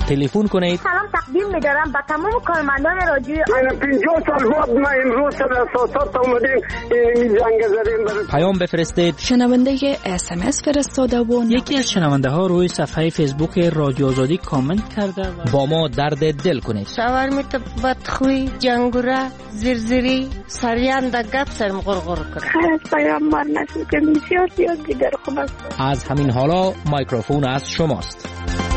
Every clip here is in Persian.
تلفن کنید. سلام تقدیم می‌دارم به تمام کارمندان رادیو. من 50 سال بعد ما امروز در اساسات اومدیم این جنگ زدیم. پیام بفرستید. شنونده SMS فرستاده و یکی از شنونده ها روی صفحه فیسبوک رادیو آزادی کامنت کرده با ما درد دل کنید. شاورمیت بدخوی جنگوره زرزری سریان دا گپ سرم غرغر کنه. خیلی پیامبر نسید که بسیار دیگر خوب است. از همین حالا مایکروفون از شماست.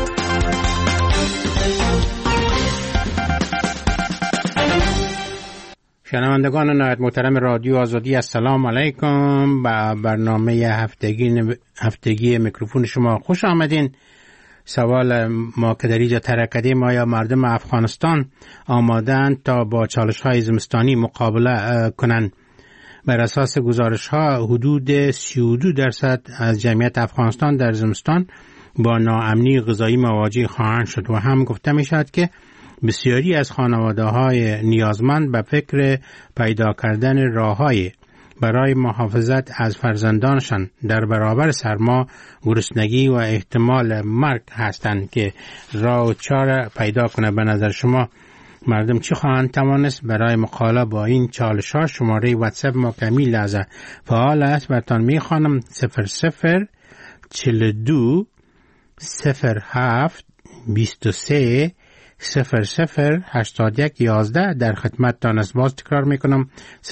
شنوندگان نهایت محترم رادیو آزادی، السلام علیکم. با برنامه هفتگی میکروفون شما خوش آمدین. سوال ما که در اینجا ترکده ما یا مردم افغانستان آمادند تا با چالش های زمستانی مقابله کنند. بر اساس گزارش ها حدود 32% از جمعیت افغانستان در زمستان با ناامنی غذایی مواجه خواهند شد و هم گفته می شود که بسیاری از خانواده های نیازمند به فکر پیدا کردن راه‌های برای محافظت از فرزندانشان در برابر سرما، گرسنگی و احتمال مرگ هستند که راه و چاره پیدا کنه. به نظر شما مردم چی خواهند توانست برای مقابله با این چالش ها؟ شماره واتساپ ما کمی لحظه فعال است. براتون میخوانم 0042 07 23 008111 در خدمتتان است. باز تکرار میکنم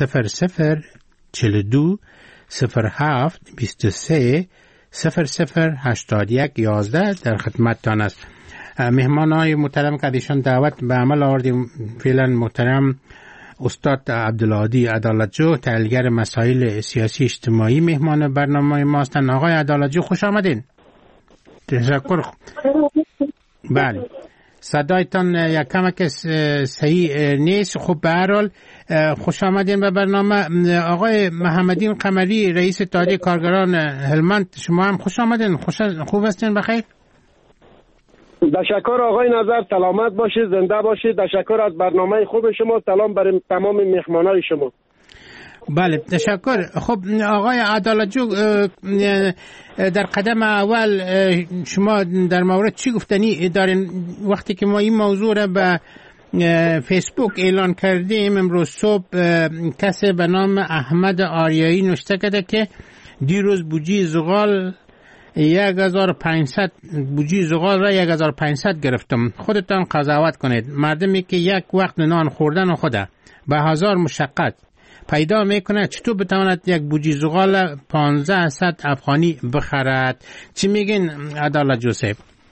0042 07 23 008111 در خدمتتان است. مهمانای محترم که ایشان دعوت به عمل آوردیم فعلا محترم استاد عبدالهادی عدالتجو، تحلیلگر مسائل سیاسی اجتماعی مهمان برنامه ما هستند. آقای عدالتجو خوش آمدین. تشکر. بله صدایتان یک کمک صحیح نیست. خب به هر حال خوش آمدین به برنامه. آقای محمدین قمری رئیس اتحادیه کارگران هلمند، شما هم خوش آمدین. خوب هستین؟ بخیر. تشکر آقای نظر، سلامت باشید، زنده باشید. تشکر از برنامه خوب شما. سلام برای تمام مهمانای شما. بله تشکر. خب آقای عدالتجو، در قدم اول شما در مورد چی گفتنی دارین؟ وقتی که ما این موضوع را به فیسبوک اعلان کردیم امروز صبح، کسی به نام احمد آریایی نوشته کرده که دیروز بوجی زغال 1500 بوجی زغال را 1500 گرفتم. خودتان قضاوت کنید. مردمی که یک وقت نان خوردن خود به هزار مشقت پیدا میکنه چطور بتواند یک بوجی زغال 1500 افغانی بخرد؟ چی میگین عدالتجو صاحب؟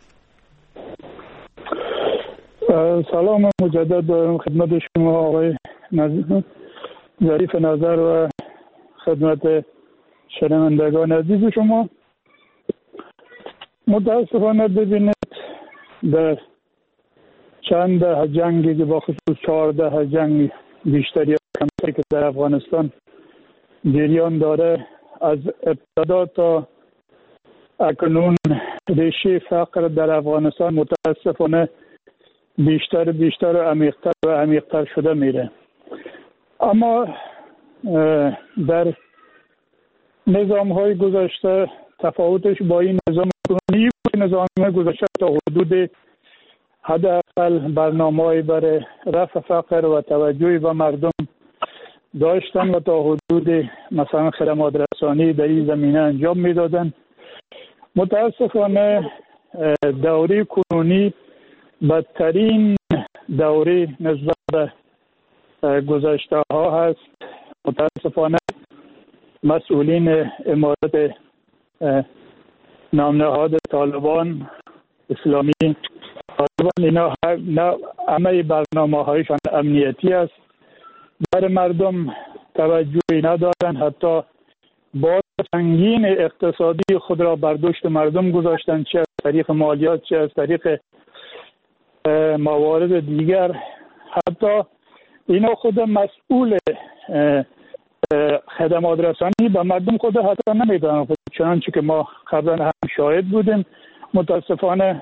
سلام مجدد دارم خدمت شما آقای ظریف نظر و خدمت شنوندگان عزیز شما. متاسفانه ببینید در چند ده جنگی که با خصوص 14 جنگ بیشتری کمتری که در افغانستان جریان داره، از ابتدا تا اکنون ریشه فقر در افغانستان متاسفانه بیشتر و عمیق‌تر شده میره. اما در نظام‌های گذشته تفاوتش با این نظام کنونی بود. نظام گذشته تا حدود حداقل برنامه‌ای برای رفع فقر و توجهی به مردم داشتن و تا حدود مثلا خدمات رسانی در این زمینه انجام میدادن. متاسفانه دوره کنونی بدترین دوره نسبت به گذشته ها هست. متاسفانه مسئولین امارت نامنهاد طالبان اسلامی اینا همه برنامه هایشان امنیتی است، برای مردم توجهی ندارن. حتی بار سنگین اقتصادی خود را بر دوش مردم گذاشتن، چه از طریق مالیات چه از طریق موارد دیگر. حتی اینا خود مسئول خدمات رسانی به مردم خود حتی نمیدونن، چنانچه که ما قبلا هم شاهد بودیم. متاسفانه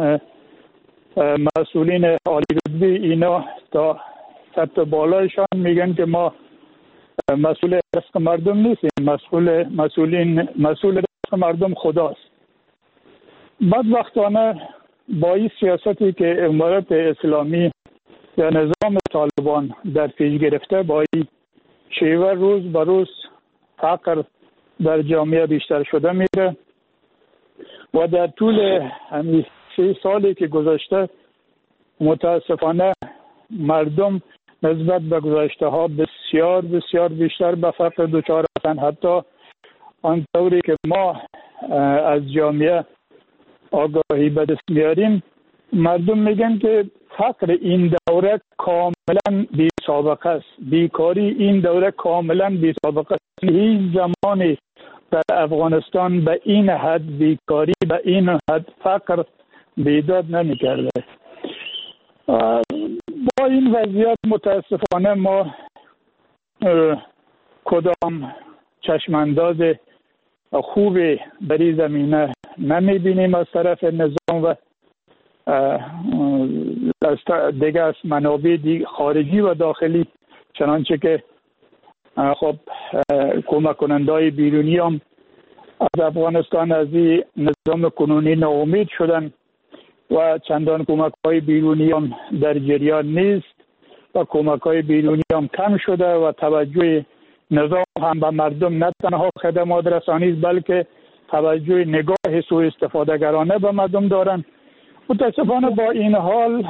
مسئولین عالی رتبه اینا تا سطح بالایشان میگن که ما مسئول رزق مردم نیستیم، مسئول رزق مردم خداست. بدبختانه با این سیاستی که امارت اسلامی یا نظام طالبان در پیش گرفته، با این شیوه روز به روز فقر در جامعه بیشتر شده میره و در طول همین 3 سالی که گذشته متاسفانه مردم نسبت به گذشته ها بسیار بسیار بیشتر به فقر دچار هستند. حتی آنطوری که ما از جامعه آگاهی به دست میاریم، مردم میگن که فقر این دوره کاملا بی سابقه است، بیکاری این دوره کاملا بی سابقه است. هیچ زمانی در افغانستان به این حد بیکاری، به این حد فقر بیداد نمی کرده. با این وضعیت متاسفانه ما کدام چشمانداز خوبی در این زمینه نمی بینیم از طرف نظام و دیگه از منابع خارجی و داخلی، چنانچه که خب کمک کنندهای بیرونی هم از افغانستان از این نظام کنونی ناامید شدن و چندان کمک های بیرونی هم در جریان نیست و کمک های بیرونی هم کم شده و توجه نظام هم به مردم نه تنها خدمات رسانی است بلکه توجه نگاه سوء استفادهگرانه به مردم دارن. متاسفانه با این حال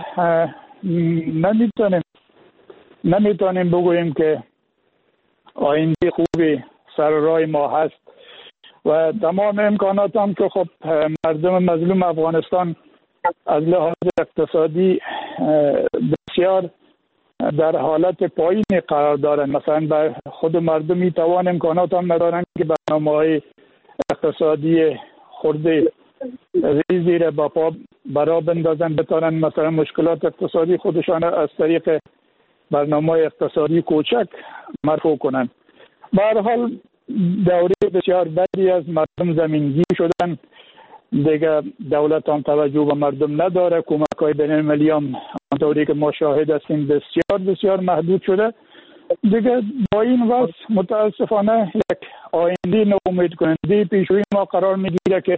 نمیتونیم بگوییم که آینده خوبی سر راه ما هست و تمام امکانات هم که خب مردم مظلوم افغانستان از لحاظ اقتصادی بسیار در حالت پایینی قرار دارند. مثلا به خود مردم میتوان امکانات هم ندارند که برنامه‌های اقتصادی خورده ریزی را با پا برا بندازن، بتانن مثلا مشکلات اقتصادی خودشان از طریق برنامه اقتصادی کوچک مرفوع کنند. به هر حال دوره بسیار بدی از مردم زمینگیر شدن، دیگه دولت هم توجه به مردم نداره، کمک‌های بین‌المللی هم آنطوری که ما شاهد هستیم بسیار بسیار محدود شده. دیگه با این وضع متاسفانه یک آینده ناامید کننده پیش روی ما قرار میگیره که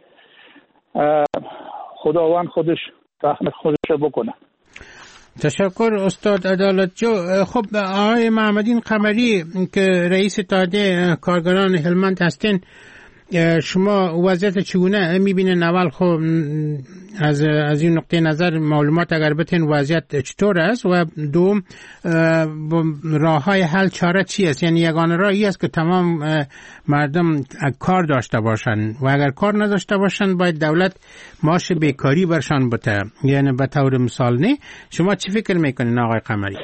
خداوند خودش رحمت خودش بکنه. تشکر استاد عدالت جو. خب آقای محمدین قمری که رئیس اتحادیه کارگران هلمند هستین، شما وضعیت چگونه میبینین؟ اول خب از این نقطه نظر معلومات اگر بتین وضعیت چطور است و دوم راههای حل چاره چی است؟ یعنی یگانه راهی است که تمام مردم کار داشته باشن و اگر کار نداشته باشن باید دولت معاش بیکاری برشان بده، یعنی به طور مثال نه. شما چی فکر میکنین آقای قمری؟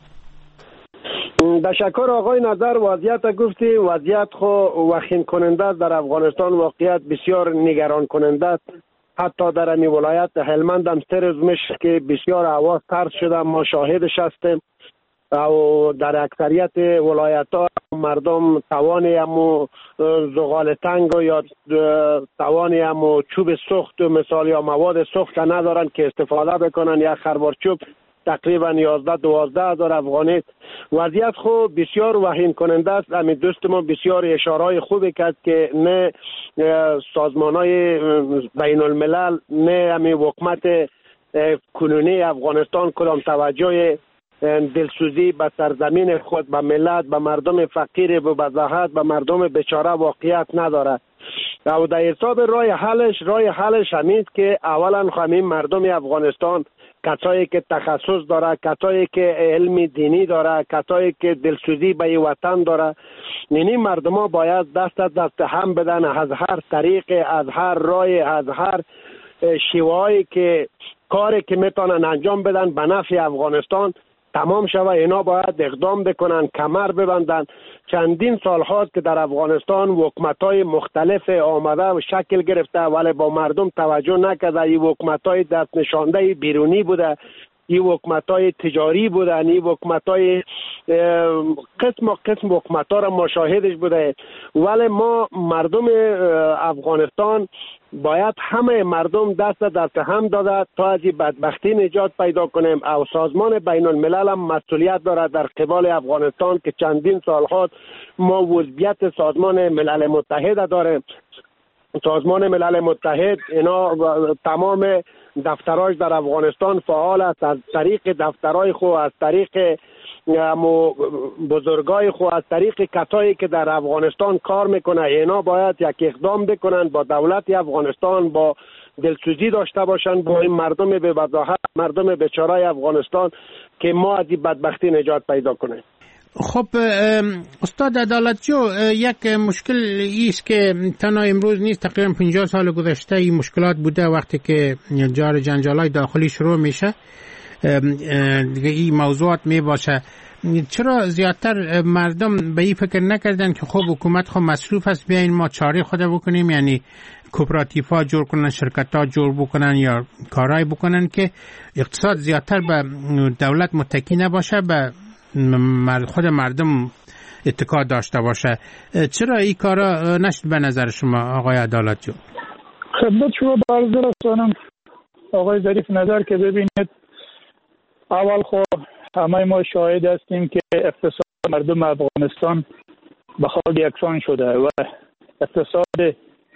تشکر آقای نظر. وضعیت گفتی وضعیت خو وخیم کننده است در افغانستان، واقعیت بسیار نگران کننده است. حتی در این ولایت هلمند هم 3 روز میشه که بسیار هوا سرد شده، ما شاهدش هستیم و در اکثریت ولایت ها مردم توانی همو زغال تنگ یا توانی همو چوب سوخت و مثال یا مواد سوخت ندارن که استفاده بکنن. یک خروار چوب تقریبا 11-12 هزار افغانی. وضعیت خوب بسیار وخیم کننده است. همین دوست ما بسیار اشارهای خوبی کرد که نه سازمانهای بین الملل نه همین حکومت کنونی افغانستان کدام توجه دلسوزی به سرزمین خود، به ملت، به مردم فقیر، به وضاحت، به مردم بیچاره واقعیت نداره. و در حساب راه حلش همین که اولا همین مردم افغانستان، کسایی که تخصص داره، کسایی که علم دینی داره، کسایی که دلسوزی به وطن داره، یعنی مردم ها باید دست هم بدن از هر طریق، از هر راه، از هر شیوهایی که کاری که میتونن انجام بدن به نفع افغانستان تمام شوه. اینا باید اقدام بکنن، کمر ببندن. چندین سال هاست که در افغانستان حکومت‌های مختلف آمده و شکل گرفته ولی با مردم توجه نکرده. این حکومت‌های دست نشانده بیرونی بوده، این حکومت‌های تجاری بودن، این حکومت‌های قسم حکومت‌ها را مشاهدش بوده. ولی ما مردم افغانستان باید همه مردم دست هم داده تا از این بدبختی نجات پیدا کنیم. او سازمان بین الملل هم مسئولیت دارد در قبال افغانستان که چندین سال هاست ما عضویت سازمان ملل متحد داریم. سازمان ملل متحد اینا تمام دفتراش در افغانستان فعال است، از طریق دفترای خو، از طریق بزرگای خو، از طریق کسایی که در افغانستان کار میکنه، اینا باید یک اقدام بکنن با دولت افغانستان، با دلسوزی داشته باشن با این مردم به وضاحت، مردم بیچاره افغانستان که ما از این بدبختی نجات پیدا کنیم. خب استاد عدالتجو، یک مشکل ایست که تنها امروز نیست، تقریبا 50 سال گذشته این مشکلات بوده. وقتی که جار جنجالای داخلی شروع میشه دیگه این موضوعات می باشه. چرا زیادتر مردم به این فکر نکردن که خب حکومت خب مصروف است، بیاین ما چاره خود بکنیم، یعنی کوپراتیفا جور کنن، شرکت ها جور بکنن یا کارهای بکنن که اقتصاد زیادتر به دولت متکی نباشه، به خود مردم اتکا داشته باشه. چرا این کارا نشد به نظر شما آقای عدالتجو؟ خدمت شما عرض رسانم آقای ظریف نظر که ببینید، اول خب همه ما شاهد هستیم که اقتصاد مردم افغانستان به حال یکسان شده و اقتصاد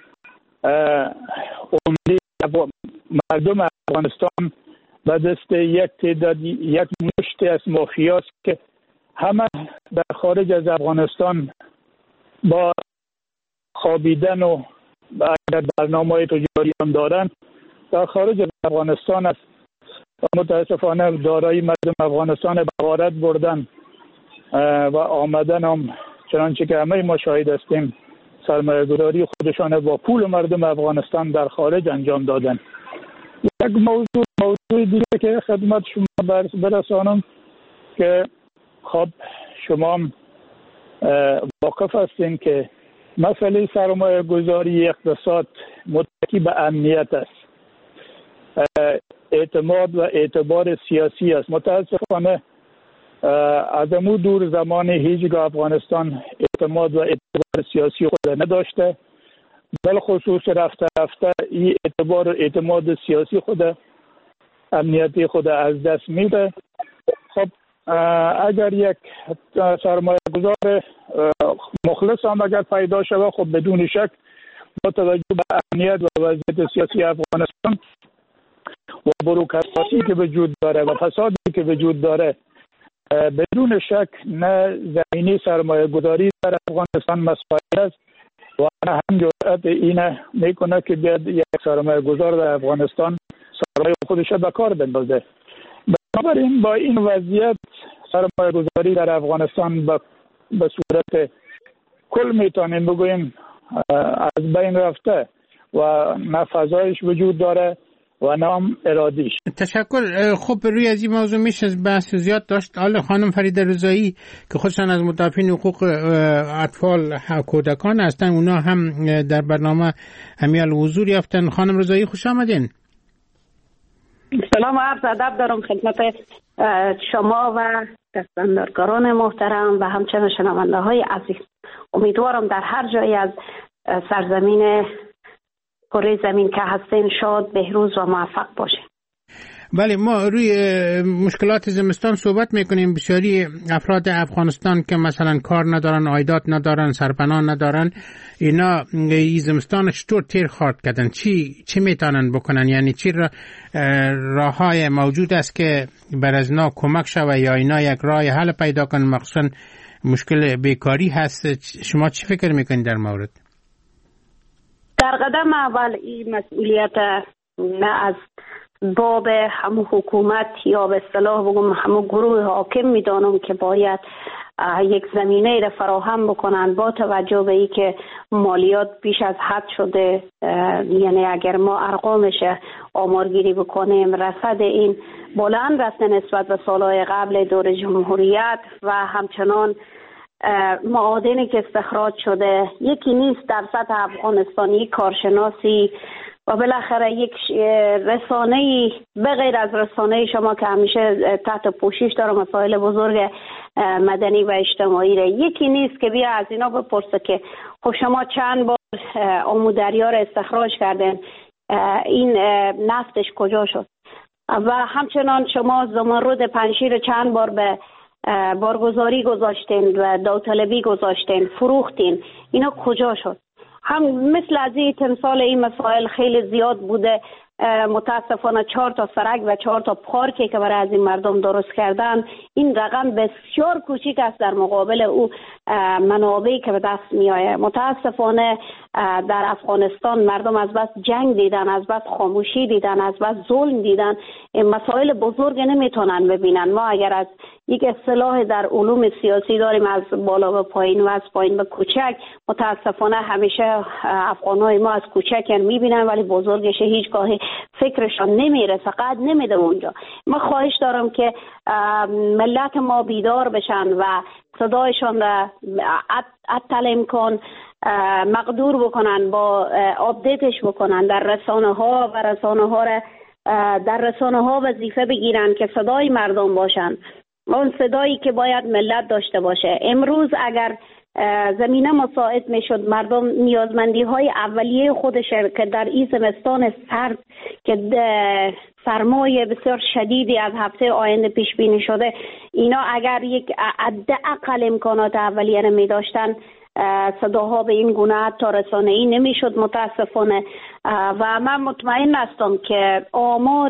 عمده مردم افغانستان به دست یک تعداد، یک مشت از مافیاست که همه در خارج از افغانستان با خوابیدن و اگر برنامه‌های تجاری هم دارن در خارج از افغانستان است و متاسفانه دارایی مردم افغانستان به غارت بردن و آمدن هم چنانچه که همه ما شاهد هستیم سرمایه‌گذاری خودشان با پول مردم افغانستان در خارج انجام دادن. یک موضوع دیگه که خدمت شما برسانم که خب شما واقف هستین که مسئله سرمایه گذاری اقتصاد متکی به امنیت است، اعتماد و اعتبار سیاسی است. متاسفانه از امو دور زمان هیچگاه افغانستان اعتماد و اعتبار سیاسی خود نداشته، بالخصوص رفته این اعتبار و اعتماد سیاسی خود، امنیتی خود از دست میده. خب اگر یک سرمایه گذار مخلص هم اگر پیدا شود، خب بدون شک با توجه به امنیت و وضعیت سیاسی افغانستان و بروکراسی که وجود داره و فسادی که وجود داره، بدون شک نه زمینی سرمایه گذاری در افغانستان مسئول است و نه هم جرأت اینه میکنه که بیاد یک سرمایه گذار در افغانستان سرمایه خودش به کار بندازه. بنابراین با این وضعیت سرمایه گذاری در افغانستان به صورت کل میتونیم بگوییم از بین رفته و نه فضایش وجود داره و نام ارادیش. تشکر. خب روی از این موضوع میشه بحث زیاد داشت. حالا خانم فریده رضایی که خودشان از مدافعین حقوق اطفال کودکان هستن، اونا هم در برنامه همیال حضور یافتن. خانم رضایی خوش آمدین. سلام و عرض ادب دارم خدمت شما و دستاندرکاران محترم و همچنین شنونده های عزیز. امیدوارم در هر جایی از سرزمین کره زمین که هستین شاد، بهروز و موفق باشین. بله، ما روی مشکلات زمستان صحبت میکنیم. بسیاری افراد افغانستان که مثلا کار ندارن، عایدات ندارن، سرپناه ندارن، اینا این زمستان چطور تیر خواهد کردن؟ چی میتونن بکنن؟ یعنی چی راههای موجود است که بر از اینا کمک شود یا اینا یک راه حل پیدا کنن؟ مخصوصا مشکل بیکاری هست. شما چی فکر میکنید در مورد؟ در قدم اول این مسئولیت نه از باب همون حکومت یا به اصطلاح بگم همون گروه حاکم میدانم که باید یک زمینه را فراهم بکنن با توجه به ای که مالیات بیش از حد شده. یعنی اگر ما ارقامش آمارگیری بکنیم رصد این بلند رفته نسبت به سالهای قبل دور جمهوریت و همچنان معادنی که استخراج شده یکی نیست در سطح افغانستانی. کارشناسی و بالاخره یک رسانه‌ای به غیر از رسانه شما که همیشه تحت پوشش داره مسائل بزرگ مدنی و اجتماعی را، یکی نیست که بیا از اینا بپرسه که خب شما چند بار آمودریا را استخراج کردن، این نفتش کجا شد؟ و همچنان شما زمرد پنشیر چند بار به بارگذاری گذاشتین و داوطلبی گذاشتین، فروختین، اینا کجا شد؟ هم مثل از این تمثال این مسائل خیلی زیاد بوده متاسفانه 4 تا سرک و 4 تا پارکی که برای از این مردم درست کردن، این رقم بسیار کوچیک است در مقابل او منابعی که به دست می آید. متاسفانه در افغانستان مردم از بس جنگ دیدن، از بس خاموشی دیدن، از بس ظلم دیدن، مسائل بزرگ نمیتونن ببینن. ما اگر از یک اصطلاح در علوم سیاسی داریم از بالا به پایین و از پایین به کوچک، متاسفانه همیشه افغانای ما از کوچک میبینن ولی بزرگش هیچگاه فکرشان نمیرسه، قد نمیده اونجا. ما خواهش دارم که ملت ما بیدار بشن و صدایشان را اتل امکان مقدور بکنن، با آپدیتش بکنن در رسانه ها و رسانه ها را در رسانه ها وظیفه بگیرن که صدای مردم باشن، اون صدایی که باید ملت داشته باشه. امروز اگر زمینه مساعد میشد مردم نیازمندی های اولیه خودش که در این زمستان سرد که سرمایه بسیار شدیدی از هفته آینده پیش بینی شده، اینا اگر یک حداقل امکانات اولیه می داشتن، صداها به این گونه تا رسانه‌ای نمیشد متاسفانه. و من مطمئن هستم که آمار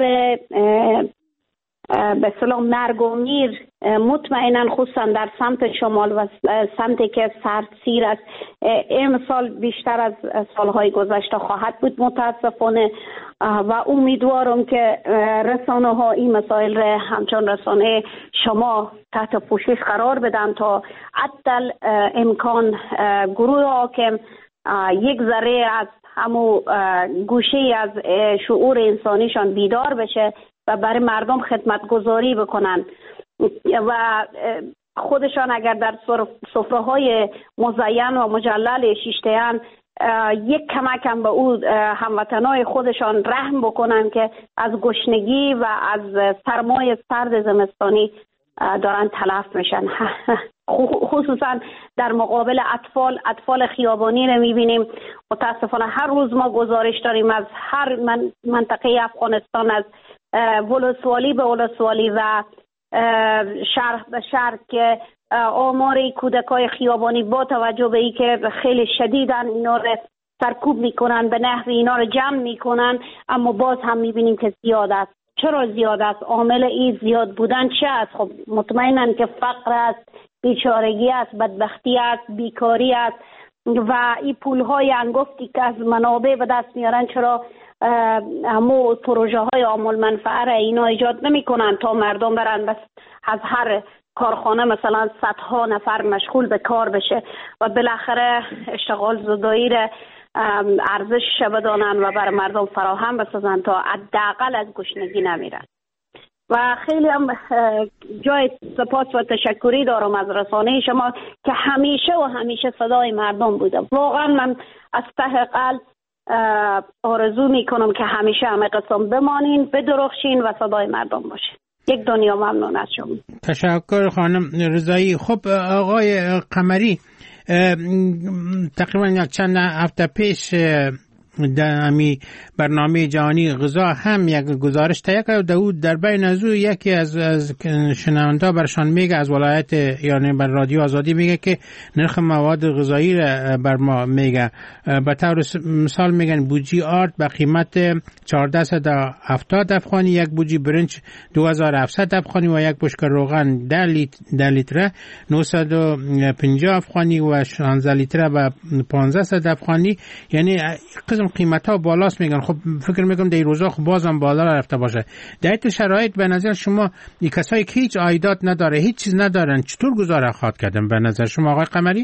به اصطلاح مرگ و میر مطمئنا خصوصا در سمت شمال و سمتی که سردسیر است امسال بیشتر از سالهای گذشته خواهد بود متاسفانه. و امیدوارم که رسانه ها این مسائل را همچون رسانه شما تحت پوشش قرار بدن تا حتی امکان گروه حاکم یک ذره از همو گوشه از شعور انسانیشان بیدار بشه و برای مردم خدمتگزاری بکنن و خودشان اگر در سفره‌های مزین و مجلل شیشته‌اند یک کمک هم به او هموطنای خودشان رحم بکنن که از گشنگی و از سرمای سرد زمستانی دارن تلف میشن. خصوصا در مقابل اطفال خیابانی رو میبینیم. متاسفانه هر روز ما گزارش داریم از هر منطقه افغانستان، از ولسوالی به ولسوالی و شهر به شهر که آمار کودکای خیابانی با توجه به این که خیلی شدیدن اینا رو سرکوب میکنن، به نحوی اینا رو جمع میکنن، اما باز هم میبینیم که زیاد است. چرا زیاد است؟ عامل این زیاد بودن چه است؟ خب مطمئنن که فقر است، بیچارگی است، بدبختی است، بیکاری است و این پولهای انگفتی که از منابع به دست میارن چرا همو پروژه های عامل منفعه را اینا ایجاد نمی کنن تا مردم برن بس از هر کارخانه مثلا صدها نفر مشغول به کار بشه و بالاخره اشتغال زدایی را ارزش بدانن و بر مردم فراهم بسازن تا حداقل از گشنگی نمیرن. و خیلی هم جای سپاس و تشکری دارم از رسانه شما که همیشه صدای مردم بوده. واقعا من از ته قلب آرزو میکنم که همیشه همه قسم بمانین، بدرخشین و صدای مردم باشین. یک دنیا ممنون از شما. تشکر خانم رضایی. خب آقای قمری، تقریبا چند هفته پیش در امی برنامه جهانی غذا هم یک گزارش تهیه کرد و در بین از یکی از شنونده برشان میگه از ولایت یعنی بر رادیو آزادی میگه که نرخ مواد غذایی را بر ما میگه. به طور مثال میگن بوجی آرد به قیمت 1470 افغانی، یک بوجی برنج 2700 افغانی و یک بشکه روغن 10 لیتر 950 افغانی و 16 لیتر به 1500 افغانی. یعنی قیمت ها بالاست میگن. خب فکر میکنم در این روزا خب بازم بالا رفته باشه. در این شرایط به نظر شما این کسایی که هیچ عایدات نداره، هیچ چیز ندارن، چطور گزاره خواهد کردن به نظر شما آقای قمری؟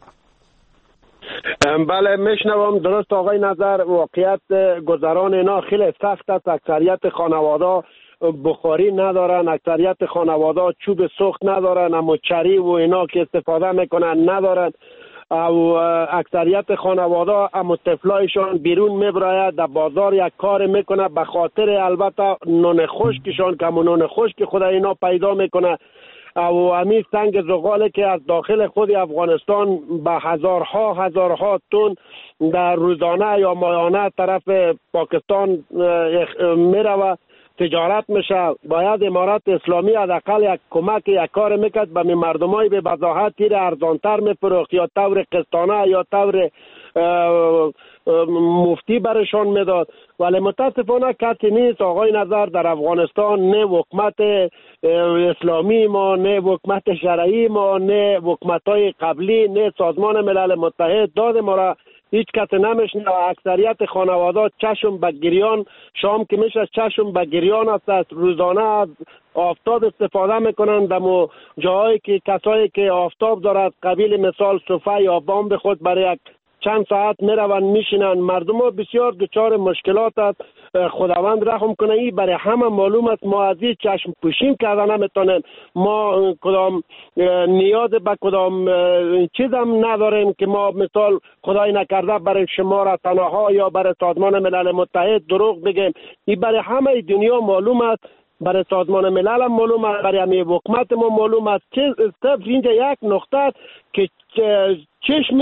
بله میشنوم. درست آقای نظر، واقعیت گذران اینا خیلی سخت است. اکثریت خانواده بخاری ندارن، اکثریت خانواده چوب سوخت ندارن، اما چری و اینا که استفاده میکنن ندارن او اکثریت خانواده اما طفلایشان بیرون میبراید در بازار یک کار میکنه به خاطر البته نان خشکشان که نان خشک خود اینا پیدا میکنه او همین سنگ زغاله که از داخل خود افغانستان به هزارها تن در روزانه یا ماهانه طرف پاکستان میروه تجارت میشه. باید امارت اسلامی حداقل یک کمک یک کار میکرد به مردمای به وضاحت تیر ارزانتر میفروخت یا طور قسطانه یا طور مفتی برشان میداد، ولی متاسفانه کسی نیست. آقای نظر در افغانستان نه حکومت اسلامی ما، نه حکومت شرعی ما، نه حکومت‌های قبلی، نه سازمان ملل متحد داد ما را هیچ کس نمیشنه. اکثریت خانوادات چشم به گریان، شام که میشه چشم به گریان است. روزانه از آفتاب استفاده میکنند در جاهایی که کسایی که آفتاب دارد، قبیل مثال صفحه یا بام خود برای یک چند ساعت میروند میشینند. مردم ها بسیار دچار مشکلات است. خداوند رحم کنه. این برای همه معلوم است. ما از این چشم پوشیم کردن نمیتونیم. ما کدام نیاز به کدام چیز هم نداریم که ما مثال خدای نکرده برای شما را تنها یا برای سازمان ملل متحد دروغ بگیم. این برای همه دنیا معلوم است. برای سازمان ملل هم معلوم است، برای همه حکومت ما معلوم است. صرف اینجا یک نقطه است که چشم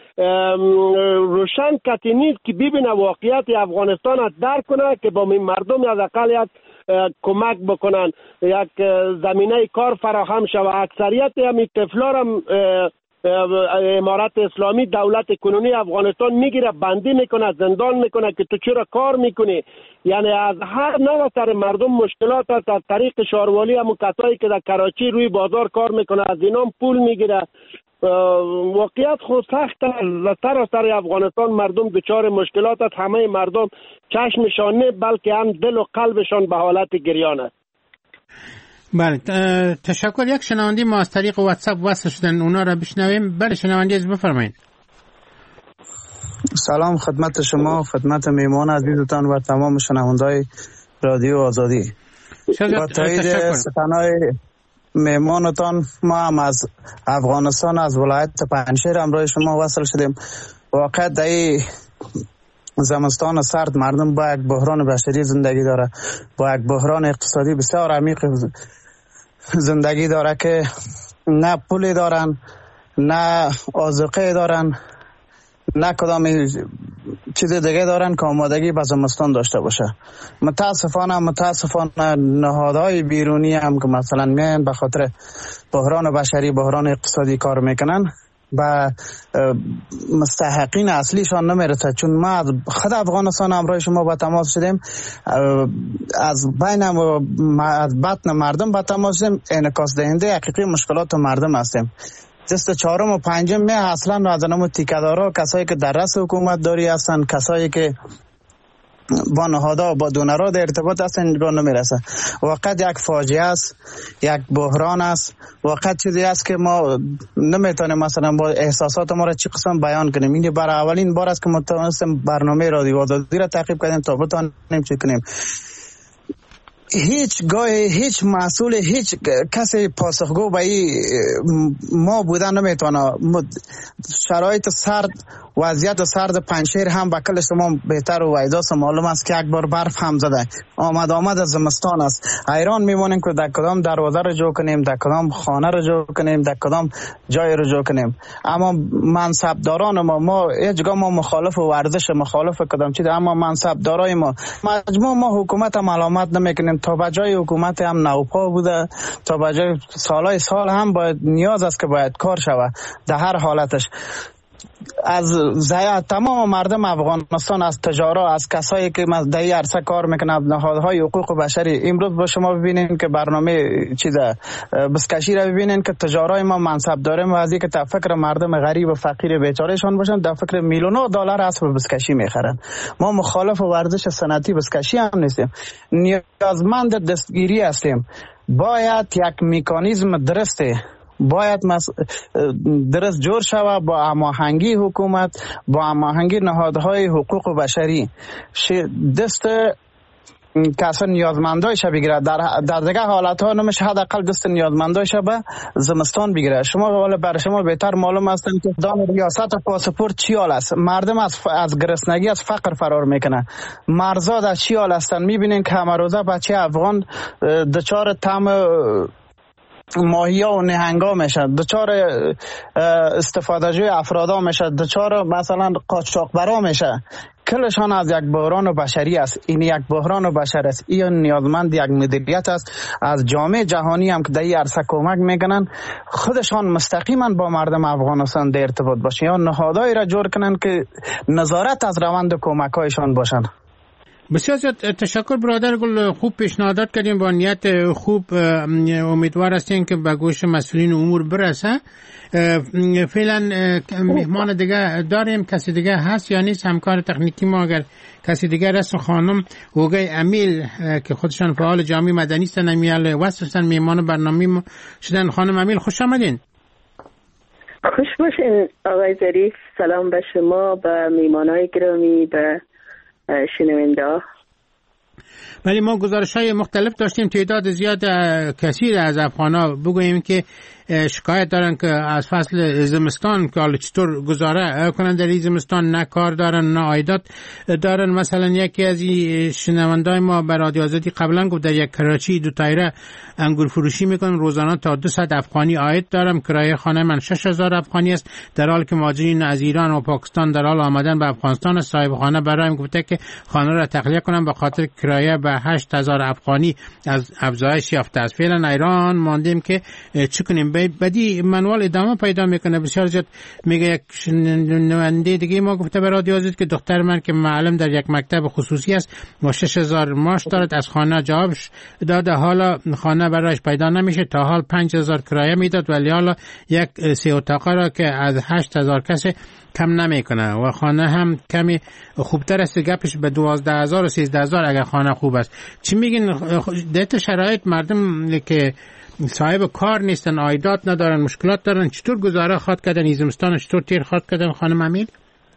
روشن کسی نیست که ببینه واقعیت افغانستان را درک کنه که با مردم از اقل یک کمک بکنن، یک زمینه کار فراهم شود. اکثریت همین طفلان هم امارت اسلامی دولت کنونی افغانستان میگیره، بندی میکنه، زندان میکنه که تو چرا کار میکنی. یعنی از هر نوع سر مردم مشکلات است. از طریق شاروالی هم کسایی که در کراچی روی بازار کار میکنه از اینام پول میگیره. واقعیت خود سخت است. سراسر افغانستان مردم دچار مشکلات است. همه مردم چشمشان نه بلکه هم دل و قلبشان به حالت گریان است. بله، تشکر. یک شنونده ما از طریق واتساپ وصل شدن، اونا را بشنویم. بله شنونده از بفرمایید. سلام خدمت شما، خدمت میهمان عزیزتان و تمام شنونده‌های رادیو آزادی. با تایید سخنهای میهمانتان ما هم از افغانستان از ولایت پنجشیر همراه شما وصل شدیم. واقعا در این زمستان سرد مردم با یک بحران بشری زندگی داره، با یک بحران اقتصادی بسیار عمیق زندگی داره که نه پولی دارن، نه آذوقه دارن، نه کدام چیز دیگه دارن که آمادگی به زمستان داشته باشه. متاسفانه نهادهای بیرونی هم که مثلا میان به خاطر بحران بشری، بحران اقتصادی کار میکنن و مستحقین اصلیشان نمیرسه. چون ما خود افغانستان همراه شما با تماس شدیم، از بین از بطن مردم با تماس شدیم، انعکاس دهنده حقیقی مشکلات مردم هستیم. دست چهارم و پنجم اصلا از نمو تیکه‌دارا، کسایی که در رأس حکومت داری هستن، کسایی که با نهادها با دونرها در ارتباط هستن، نگاه نمیرسه. واقعا یک فاجعه است، یک بحران است. واقعا چیزی است که ما نمیتونیم مثلا با احساسات ما را چی قسم بیان کنیم. این برای اولین بار است که متوسم برنامه رادیو آزادی را تعقیب کردیم تا بتونیم چی کنیم. هیچ مسئول، هیچ کسی پاسخگو به ما بودن نمیتونه. شرایط سرد، وضعیت سرد پنجشیر هم به کل شما بهتر و ویداست معلوم است که یک بار برف هم زده. آمد از زمستان است. حیران میمونیم که در کدام دروازه رو جو کنیم، در کدام خانه رو جو کنیم، در کدام جای رو جو کنیم. اما منصبداران ما هیچگاه ما مخالف ورزش، مخالف کدام چیز، اما منصبدارای ما مجموع ما حکومت هم علامت نمیکنیم. تا به جای حکومت هم نوپا بوده، تا به جای سال هم باید نیاز است که باید کار شود در هر حالتش. از تمام مردم افغانستان، از تجارا، از کسایی که در این عرصه کار میکنن، نهادهای حقوق بشری، امروز با شما ببینین که برنامه بسکشی را ببینین که تجارای ما منصب داریم و از اینکه تا فکر مردم غریب و فقیر بیچارهشان باشن، در فکر میلیون‌ها دلار اسب بسکشی میخرن. ما مخالف ورزش سنتی بسکشی هم نیستیم، نیازمند دستگیری هستیم. باید یک مکانیزم درسته، باید درست جور شود با هماهنگی حکومت، با هماهنگی نهادهای حقوق بشری. دست کسا نیازمندایش بگیره. در دیگه حالت ها نمیشه حداقل دست نیازمندایش به زمستان بگیره. شما برای شما بهتر معلوم هستن که دام ریاست و پاسپورت چی حال است. مردم از گرسنگی، از فقر فرار میکنه. مرزا در چی حال هستن. میبینین که همه روزه بچه افغان دچار ماهیا و نهنگا میشه، دچار استفاده‌جوی افرادا میشه، دچار مثلا قاچاقبرا میشه. کلشان از یک بحران بشری است. این یک بحران بشری است. این نیازمند یک مدیریت است از جامعه جهانی هم که در این عرصه کمک میکنن، خودشان مستقیما با مردم افغانستان در ارتباط باشن یا نهادهایی را جور کنن که نظارت از روند کمک‌هایشان باشن. بسیار زیاد تشکر برادر گل، خوب پیشنهادات کردیم، با نیت خوب امیدوار هستیم که به گوش مسئولین امور برسه. فعلا مهمان دیگه داریم، کسی دیگه هست یا نیست؟ همکار تکنیکی ما اگر کسی دیگه هست، خانم هوگی امیل که خودشان فعال جامعه مدنی هستن، امیال وصلن، مهمان برنامه ما شدن. خانم امیل خوش آمدین. خوش باشین آقای ظریف. سلام به شما، به میهمانای گرامی، به شنونده. ولی ما گزارش‌های مختلف داشتیم، تعداد زیاد کثیر از افغان‌ها بگوییم که شکایت دارن که از فصل زمستان که حالا چطور گذاره کنن در این زمستان، نه کار دارن نه عایدات دارن. مثلا یکی از این شنوندای ما بر رادیو آزادی قبلا گفت در یک کراچی 2 تایره انگور فروشی میکنم، روزانه تا 200 افغانی عاید دارم، کرایه خانه من 6000 افغانی است، در حالی که مهاجرین از ایران و پاکستان در حال آمدن به افغانستان. صاحب خانه برایم گفته که خانه را تخلیه کنم به خاطر کرایه به 8000 افغانی از افزایش یافته است. فعلا ایران ماندیم که چه کنیم. بعدی منوال ادامه پیدا میکنه. بسیار زیاد میگه. یک شنونده دیگه ما گفته به رادیو آزادی که دختر من که معلم در یک مکتب خصوصی است با 6000 معاش دارد، از خانه جوابش داده، حالا خانه برایش پیدا نمیشه. تا حال 5000 کرایه میداد، ولی حالا یک 3 اتاقه را که از 8000 کسی کم نمیکنه و خانه هم کمی خوبتر است. گپش به 12000 و 13000 اگر خانه خوب است. چی میگین در شرایط مردم که صاحب کار نیستن، عایدات ندارن، مشکلات دارن، چطور گزاره خواد کردن این زمستان، چطور تیر خواد کردن خانم امید؟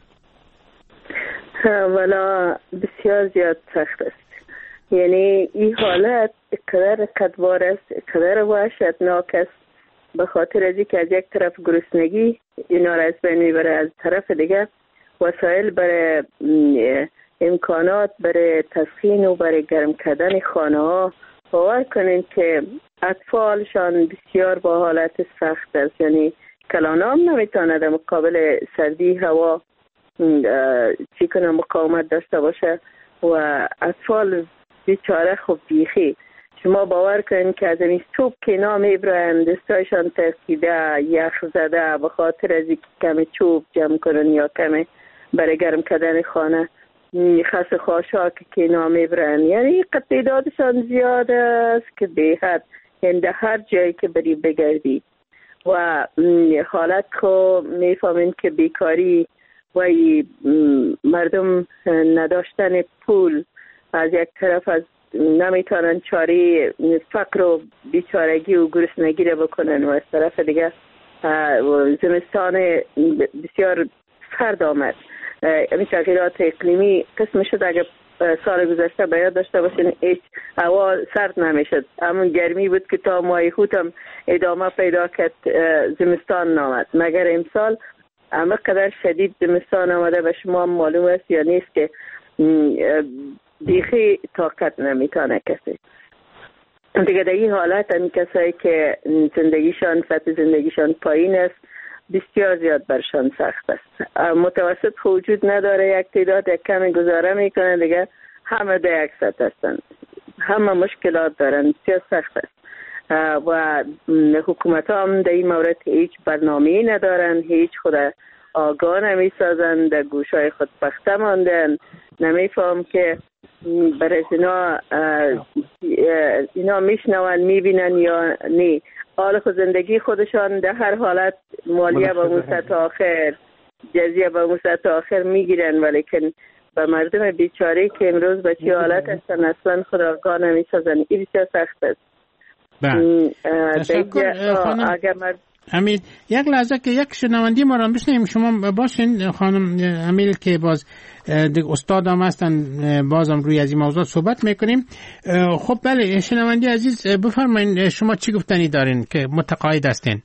والا بسیار زیاد سخت است. یعنی این حالت قدر قدوار است، قدر وحشتناک است، به خاطر از اینکه از یک طرف گرسنگی اینا را از بین میبره، از طرف دیگه وسایل برای امکانات برای تسخین و برای گرم کردن خانه ها. باور کنین که اطفالشان بسیار با حالت سخت است. یعنی کلانا هم نمیتونه در مقابل سردی هوا چی کنه، مقاومت داشته باشه و اطفال بیچاره خوب بیخی. شما باور کنین که از این صبح که اینا میبرن دستایشان ترکیده، یخ زده، به خاطر از اینکه کم چوب جمع کنن یا کم برای گرم کردن خانه، خس خاشاک که اینا میبرن. یعنی تعدادشان زیاد است که به حد، یعنی در هر جایی که بری بگردی و حالت که میفهمین که بیکاری و مردم نداشتن پول از یک طرف، از نمیتونن چاره فقر و بیچارگی و گرسنگی را بکنن و از طرف دیگه زمستان بسیار سرد آمد. این تغییرات اقلیمی قسم شد. اگر سال گذشته باید داشته باشین هیچ هوا سرد نمیشد، همون گرمی بود که تا ماه خود هم ادامه پیدا کرد، زمستان نامد. مگر امسال همه قدر شدید زمستان آمده و شما هم معلوم است یا نیست که بیخی طاقت نمیتونه کسی دیگه. در این حالت این کسایی که زندگیشان سطح زندگیشان پایین است بسیار زیاد برشان سخت است. متوسط وجود نداره، یک تعداد یک کمی گزاره میکنه دیگه، همه در یک سطح هستن، همه مشکلات دارن، بسیار سخت است. و حکومت هم در این مورد هیچ برنامه‌ای ندارن، هیچ خود آگاه نمیسازن، در گوشای خود بسته ماندن. نمیفهم که برای اینا میشنون میبینن یا نه. حال خود زندگی خودشان در هر حالت مالیه به موسط آخر، جزیه به موسط آخر میگیرن، ولیکن به مردم بیچاره که امروز به چی حالت هستن اصلا خود آگاه نمیسازن. این بسیار سخت است. تشکر خانم امیل. یک لحظه که یک شنوندی ما را بشنیم، شما باشین خانم امیل که باز استاد هم هستن، بازم روی از این موضوع صحبت میکنیم. خب بله شنوندی عزیز بفرمایید شما چی گفتنی دارین که متقاعد هستین؟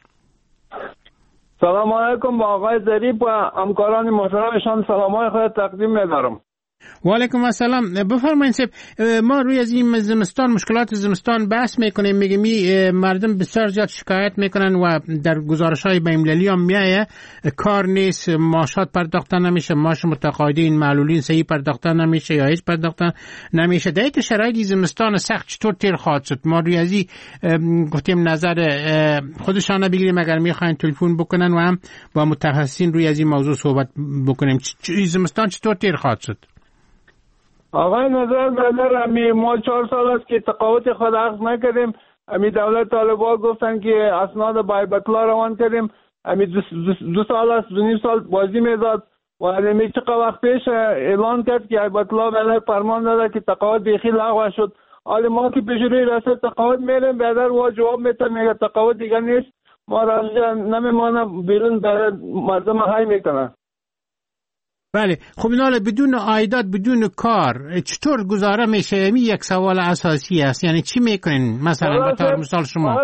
سلام علیکم با آقای ظریف و همکاران محترمشان سلامای خود تقدیم می‌دارم. و علیکم السلام. بفرمایید ما روی از این زمستان، مشکلات زمستان بحث میکنیم، میگیم مردم بسیار زیاد شکایت میکنن و در گزارش‌های بین‌المللی هم میایه کار نیست، معاشات پرداخته نمیشه، معاش متقاعدین معلولین صحیح پرداخته نمیشه یا هیچ پرداخته نمیشه. در این شرایط زمستان سخت چطور تیر خواهد شد؟ ما روی از این گفتیم نظر خودشان بگیریم اگر میخواین تلفن بکنن و هم با متخصصین روی از این موضوع صحبت بکنیم. زمستان چطور تیر خواهد شد؟ آقای نظر امی ما 4 سال است که تقاعد خود عقد نکردیم. امی دولت طالبان گفتن که اسناد بایبکلا روان کردیم. امی 2 سال است، 2.5 سال بازی میداد و امی چقدر وقت پیش اعلان کرد که بایبکلا بله فرمان داده که تقاعد بیخی لغو شد. حالا ما که پیش روی رسد تقاعد میریم بعدا و جواب میتن میگه تقاعد دیگه نیست، ما را نمیمانه بیرون برای مردم های میکنن. بله خب اینا بدون عایدات بدون کار چطور گزاره میشه؟ این یک سوال اساسی است. یعنی چی میکنین مثلا به طور مثال شما؟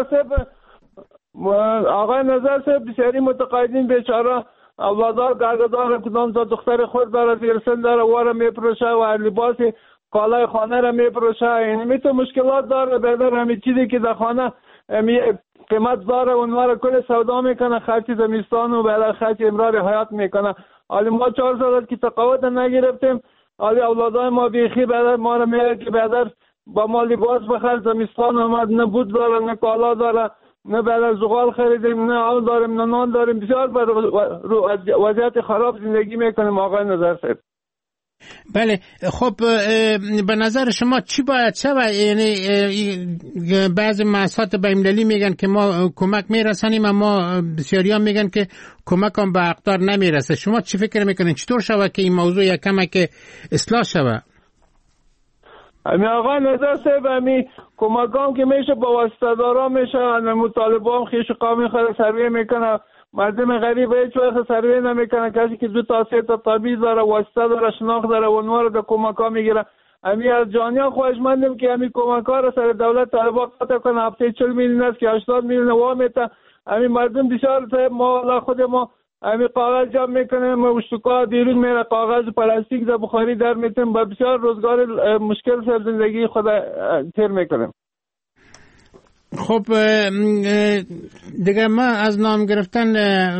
آقای نظر صاحب بسیاری متقاعدین بیچاره اولادار گرگدار کدام تا دختر خود داره زیر سن داره واره میپروشه و لباس کالای خانه را میپروشه. یعنی میتونه مشکلات داره بدر همین چیزی که در خانه قیمت داره اونها را کل سودا میکنه، خرچ زمستان و بعد خرچ امرار حیات میکنه. حالا ما 4 سال که تقاعد نگرفتیم، حالا اولادای ما بیخی بعد ما را میگه که بعد با ما لباس بخر، زمستان آمد نه بود داره نه کالا داره، نه بعد زغال خریدیم، نه آب داریم نه نان داریم، بسیار بر وضعیت خراب زندگی میکنیم آقای نظر صاحب. بله خب به نظر شما چی باید شود؟ یعنی بعضی مؤسسات بین‌المللی میگن که ما کمک میرسانیم اما بسیاری ها میگن که کمک هم به اقدار نمیرسه. شما چی فکر میکنین چطور شود که این موضوع یک کمک اصلاح شود؟ امی آقای نظر صاحب امی کمک هم که میشه با واسطه دارا میشه. مطالبه هم خیش قومی خود سروی میکنه، مردم غریب هیچ وقت سروی نمیکنه. کسی که 2 تا 3 تا طبیب داره، واسطه داره، شناخت داره، اونها رو در کمک ها میگیره. امی از جانیان خواهشمندیم که امی کمک ها رو سر دولت طالبان قطع کنه. هفته 40 میلیون است که 80 میلیون وامیته. امی مردم بسیار صاحب ما خود ما امی کاغذ جمع میکنیم، اشتکا بیرون میره، کاغذ پلاستیک در بخاری در میتیم، با بسیار روزگار مشکل سر زندگی خود تیر میکنیم. خب دیگه ما از نام گرفتن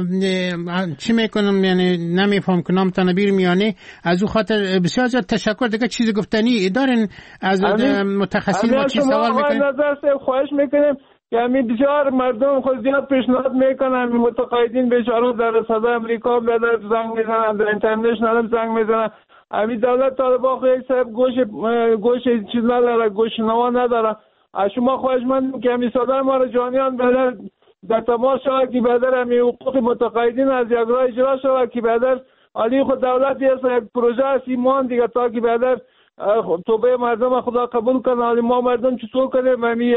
چی میکنم، یعنی نمیفهم که نام تنبیر میانه از او خاطر بسیار زیاد تشکر. دیگه چیز گفتنی دارین از متخصصین ما چی سوال میکنین؟ نظر سے خواهش میکنیم که همین بسیار مردم خود زیاد پیشنهاد میکنن، متقاعدین بیچاره در صدای امریکا در زنگ میزنن، در اینترنشنال زنگ میزنن. همین دولت طالبان خیلی صاحب گوش چیز نداره، گوش نوا نداره. از شما خواهشمندم که همین صدای ما را جانیان در تماس شود که بدر همین حقوق متقاعدین از یک راه اجرا شود که بدر علی خود دولتی است یک پروژه است ایمان دیگه تا که بدر توبه مردم خدا قبول کنه. علی ما مردم چطور کنیم همین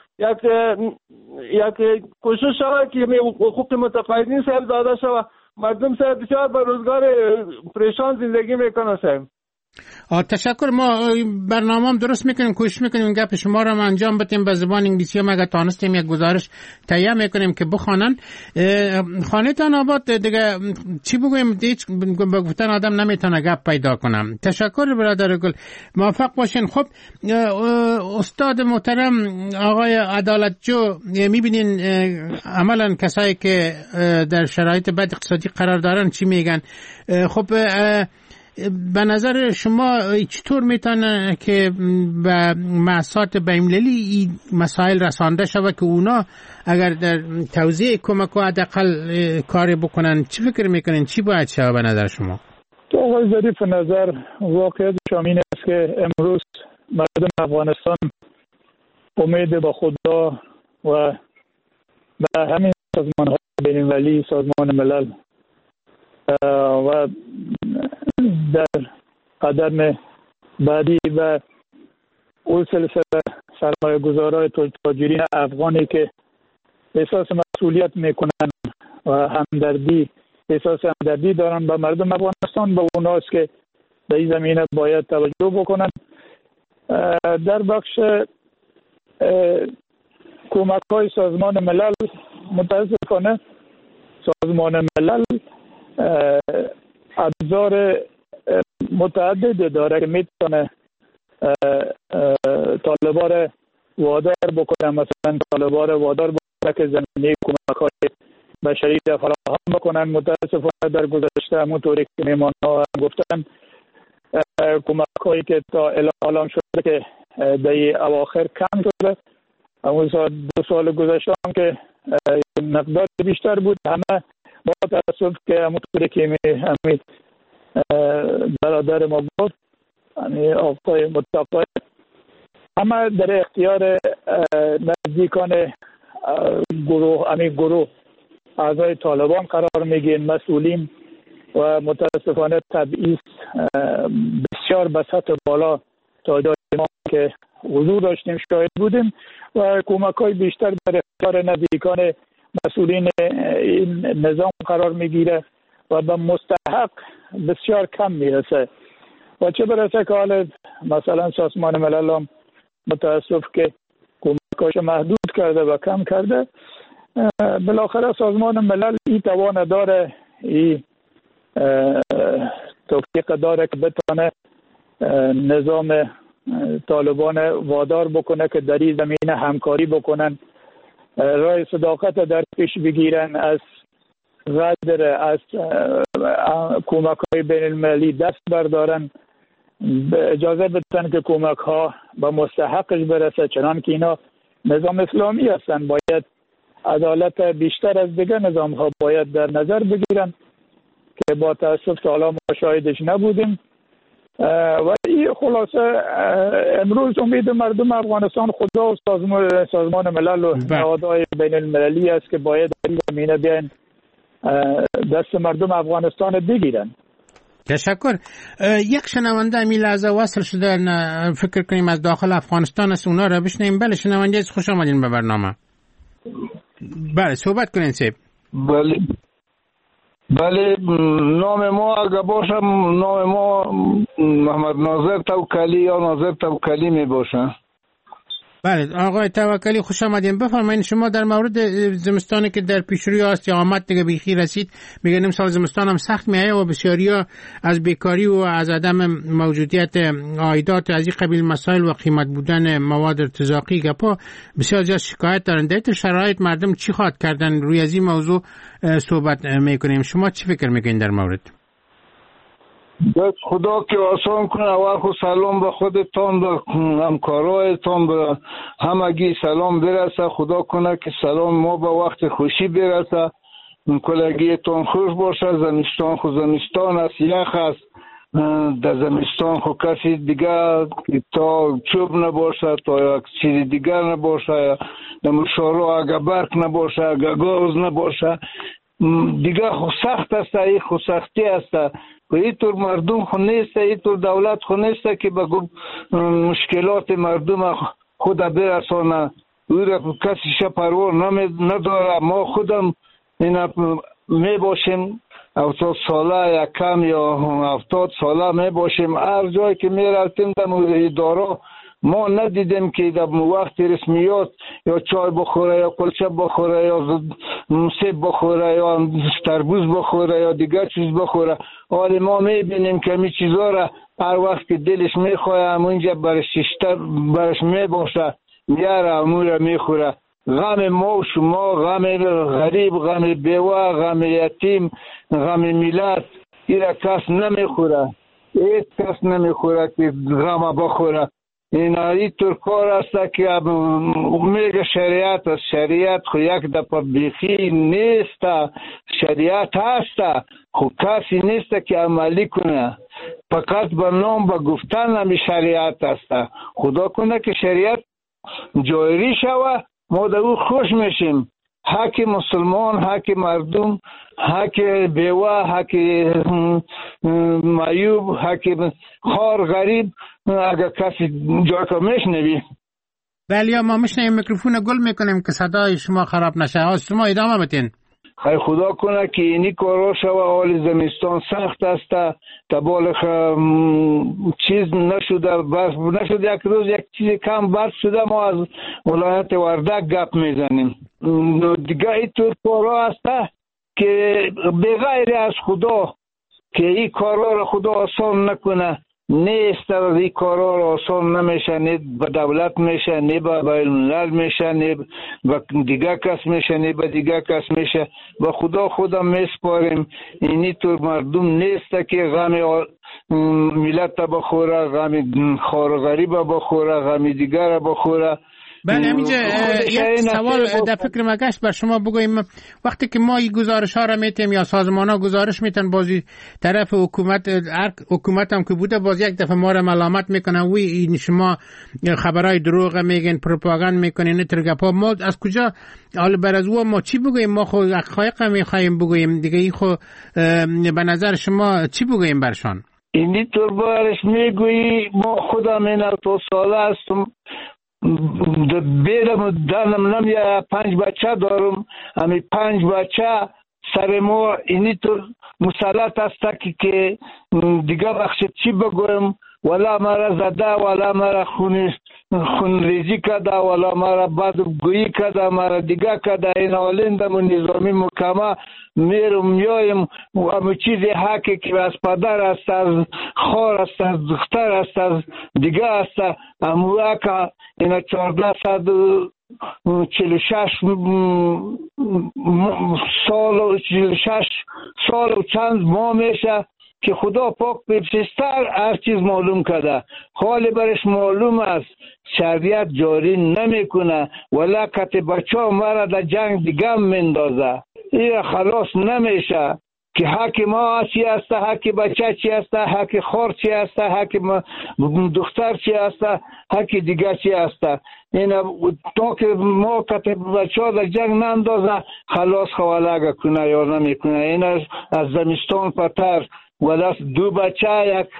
یک کوشش شود که حقوق متقاعدین صاحب داده شود. مردم صاحب بسیار به روزگار پریشان زندگی میکنه صاحب. تشکر. ما برنامه هم درست میکنیم، کوشش میکنیم گپ شما را انجام بدیم به زبان انگلیسی هم اگر تانستیم یک گزارش تهیه میکنیم که بخوانن. خانه تان آباد دیگه چی بگویم، هیچ به گفتن آدم نمیتونه گپ پیدا کنم. تشکر برادر گل، موفق باشین. خب استاد محترم آقای عدالتجو، میبینین عملا کسایی که در شرایط بد اقتصادی قرار دارن چی میگن. خب به نظر شما چطور میتونه که به مؤسسات بین‌المللی این مسائل رسانده شود که اونا اگر در توزیع کمک و حداقل کاری بکنن؟ چی فکر میکنین چی باید شود به نظر شما؟ تو آقای ظریف نظر واقعیت شامین است که امروز مردم افغانستان امید به خدا و به همین سازمان‌های بین‌المللی، سازمان ملل و در قدم بعدی و اون سلسله سرمایه گذارای تاجرین افغانی که احساس مسئولیت میکنن و احساس همدردی دارن با مردم افغانستان، به اوناست که در این زمینه باید توجه بکنن. در بخش کمک های سازمان ملل متاسفانه سازمان ملل ابزار متعدد داره که میتونه طالبان وادار بکنه، مثلا طالبان وادار بکنه که زمینه کمک‌های بشری را فراهم بکنن. متاسفانه در گذشته همونطوری که میهمان‌ها هم گفتن کمک‌هایی که تا اعلام شده که در اواخر کم شده. همون 2 سال گذشته هم که مقدار بیشتر بود. همه با تاسف که همونطوری که همین برادر ما گفت، یعنی آقای متقی، همه در اختیار نزدیکان گروه اعضای طالبان قرار میگیرن، مسئولین، و متاسفانه تبعیض بسیار به سطح بالا تا جای ما که حضور داشتیم شاهد بودیم و کمک‌های بیشتر در اختیار نزدیکان مسئولین این نظام قرار میگیره و به مستحق بسیار کم میرسه. و چه برسه که حال مثلا سازمان ملل هم متاسف که کمک‌هاش محدود کرده و کم کرده. بالاخره سازمان ملل این توان داره، این توفیق داره که بتونه نظام طالبان وادار بکنه که در این زمینه همکاری بکنن، راه صداقت در پیش بگیرن، از غدر، از کمک‌های بین المللی دست بردارن، اجازه بدن که کمک‌ها به مستحقش برسه، چنان که اینا نظام اسلامی هستن، باید عدالت بیشتر از دیگر نظام‌ها باید در نظر بگیرن که با تأسف تا حالا ما شاهدش نبودیم. و این خلاصه امروز امید مردم افغانستان خدا و سازمان ملل و نهادهای بین المللی است که باید در این زمینه بیاین دست مردم افغانستان بگیرن. تشکر. یک شنونده امی لحظه وصل شده، فکر کنیم از داخل افغانستان است، اونا را بشنیم. بله شنونده، خوش آمدین به برنامه. بله صحبت کنین سیب. بله نام ما اگه باشم، نام ما محمد ناظر توکلی یا ناظر توکلی می باشه. بله آقای توکلی خوش آمدین. بفرمایید شما در مورد زمستانی که در پیش روی است یا آمد دیگه بیخی رسید، میگن امسال زمستان هم سخت میایه و بسیاریا از بیکاری و از عدم موجودیت عایدات از این قبیل مسائل و قیمت بودن مواد ارتزاقی گپا بسیار زیاد شکایت دارن. در این شرایط مردم چی خواهد کردن؟ روی از این موضوع صحبت میکنیم. شما چی فکر میکنین در مورد؟ دست خدا که آسان کنه. اول خود سلام به خودتان، به همکارایتان، به همگی سلام برسه. خدا کنه که سلام ما به وقت خوشی برسه. کلگیتان خوش باشه. زمستان خود زمستان است، یخ است. در زمستان خود کسی دیگر تا چوب نباشه، تا یک چیز دیگر نباشه، در مشارو اگه برق نباشه، اگه گاز نباشه، دیگه خود سخت است. این خود سختی است. و اینطور مردم خود نیست، اینطور دولت خود نیست که به مشکلات مردم خود برسانه. او را کسی شپرور نداره. ما خودم می باشیم 70 ساله یا کم یا 70 ساله می باشیم، هر جایی که می رفتیم در اداره ما ندیدیم که در وقت رسمیات یا چای بخوره یا کلچه بخوره یا سیب بخوره یا تربوز بخوره یا دیگر چیز بخوره. حالا ما میبینیم که می چیزا را هر وقت که دلش میخواه همونجا برش میباشه، میاره همون را میخوره. غم ما و شما، غم غریب، غم بیوه، غم یتیم، غم ملت، ایره کس نمیخوره. هیچ کس نمیخوره که غم بخوره. این طور کار است که میگه شریعت است. شریعت خو یک دفعه بیخی نیست. شریعت هست خو کسی نیست که عملی کنه، فقط به نام به گفتن همی شریعت است. خدا کنه که شریعت جاری شوه، ما در او خوش میشیم. حق مسلمان، حق مردم، حق بیوه، حق معیوب، حق خار غریب اگر کسی جا که میشنوی. بله ما میشنویم. میکروفون گل میکنیم که صدای شما خراب نشه. شما ادامه بدین. خیلی خدا کنه که اینی کارا شوه. حال زمستان سخت است. تبالخ چیز نشده، برف نشده. یک روز یک چیز کم برف شده، ما از ولایت وردک گپ میزنیم. دیگه اینطور کارا است که بغیر از خدا که این کارا را خدا آسان نکنه. نیست این کارا را آسان نمیشه، نه به دولت میشه، نه به بین‌الملل میشه، نه به دیگه کس میشه، نه به دیگه کس میشه. به خدا میسپاریم. اینی طور مردم نیست که غم ملت بخوره، غم خار غریب بخوره، غم دیگر بخوره. بله همینجا یک سوال در فکر ما گشت بر شما بگویم. وقتی که ما این گزارش ها را میتیم یا سازمان ها گزارش میتن بازی طرف حکومت هم که بوده باز یک دفعه ما را ملامت میکنن وی این شما خبرهای دروغ میگین، پروپاگاند میکنین، نترگپا. ما از کجا حال بر از ما چی بگویم؟ ما خود حقایق میخوایم بگویم دیگه. این خود به نظر شما چی بگویم برشان؟ اینی طور بارش میگویی ما خودم این تو ساله هستم بیرم دانم نمیه 5 بچه دارم. همین 5 بچه سر ما اینی طور مسلط است که دیگه بخش چی بگویم. ولا مرا زده، ولا مرا خون ریزی کده، ولا مرا بدگویی کده، مرا دیگه کده. این حالندم نظامی محکمه میرم میایم و همه چیزی حقی که از پدر است، از خور است، از دختر است، از دیگه است. اموه که این 1446 سال و چند ماه میشه که خدا پاک بپسستر هر چیز معلوم کرده. حال برش معلوم است شریعت جاری نمیکنه، ولی کت بچه مرا در جنگ دیگه مندازه. این خلاص نمیشه که حق ما چی است، حق بچه چی است، حق خور چی است، حق دختر چی است، حق دیگه چی است. این تا که ما کت بچه در جنگ نندازه خلاص خوالگه کنه یا نمیکنه. این از زمستان پتر ولی 2 بچه، یک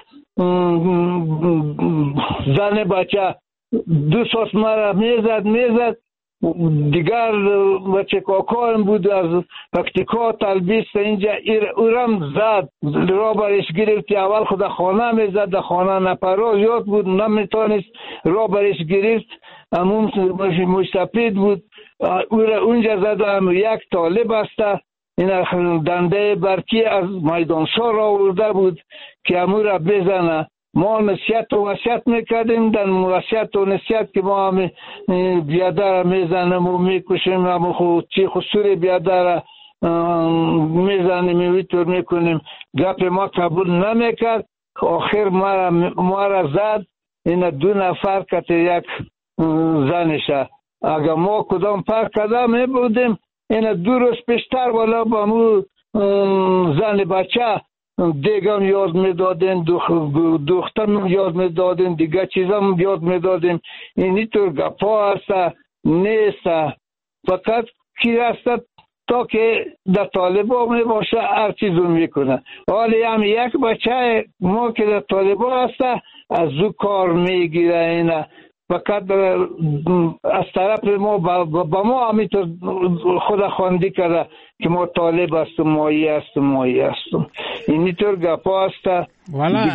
زن بچه 2 ساس مرا میزد. دیگر بچه کاکایم بود از پکتیکا تلبیست اینجا اورم زد، را برش گرفت. اول خود خانه میزد، در خانه نپرا زیاد بود نمیتونست را برش گرفت. امون مستفید بود، اونجا زدم. یک طالب است این دنده برکی از میدانشاه را آورده بود که امو را بزنه. ما نصیحت و وصیت میکردیم. در وصیت و نصیحت که ما هم بیاده را میزنیم و میکشیم، هم خود چی خسوری بیاده را میزنیم ویتور میکنیم. گپ ما قبول نمیکرد. آخر ما را زد. این 2 نفر کت یک زنشه. اگر ما کدام پر کده میبودیم این 2 روز پیشتر والا با مو زن بچه دیگه یاد میدادین، دختر یاد میدادین، دیگه چیزا یاد میدادیم. اینی طور گپا هست نیست. فقط کی هست تا که در طالبا می باشه هر چیزو میکنه. حالی هم یک بچه ما که در طالبا هست از او کار میگیره. اینه فقط از طرف ما با ما همینطور خود خواندی کرده که ما طالب هستم، مایی هستم. اینی طور گپا هست. والا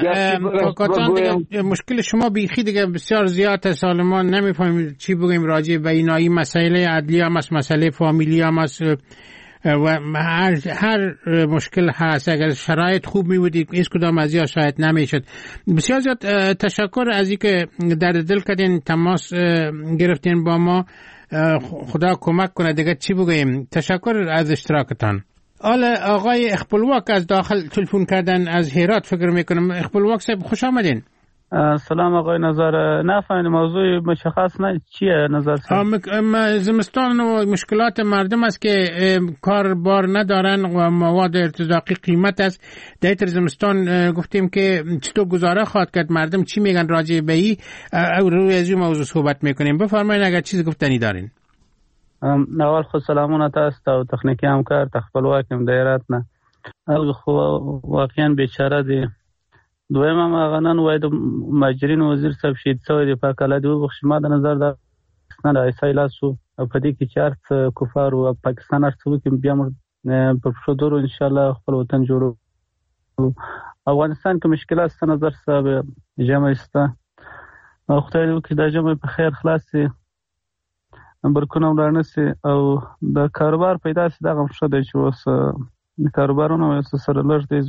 مشکل شما بیخی دیگه بسیار زیاد است. ما نمیفهمیم چی بگیم راجع به اینایی. مسئله عدلی هم است، مسئله فامیلی هم است و هر مشکل هست. اگر شرایط خوب می بودید هیچ کدام از یا شاید نمیشد. بسیار زیاد تشکر از اینکه در دل کردین، تماس گرفتین با ما. خدا کمک کنه دیگه چی بگویم. تشکر از اشتراکتان. حالا آقای اخپلواک از داخل تلفن کردن از هرات فکر میکنم. اخپلواک صاحب خوش آمدین. سلام آقای نظر. نفهمید موضوع مشخص نه چیه نظر صاحب؟ زمستان و مشکلات مردم است که کار بار ندارن و مواد ارتزاقی قیمت است. در زمستان گفتیم که چطور گزاره خواهد کرد، مردم چی میگن راجع به این، روی از این موضوع صحبت میکنیم. بفرمایید اگر چیز گفتنی دارین. اول خود سلامونه تاسو او تخنیکی همکار تخپلواک هم دایرات نه الګ خو واقعا بیچاره دي. دویم هم هغه نن وای د مهاجرین وزیر صاحب شهید شوی دی په کله دی وبخښي. ما د نظر د پاکستان رئیسای لاسو په دې کې چې هر کفار او پاکستان هر څه کې بیا موږ په پښو درو ان شاء الله خپل وطن جوړو. افغانستان کې مشکلات ست نظر صاحب جمع است. خدای دې وکړي دا جمع په خیر خلاص شي، برکونه ولرنه سي او د کاروبار پیدا سي. دا غو شته چې اوس کاروبارونه سره لږ دي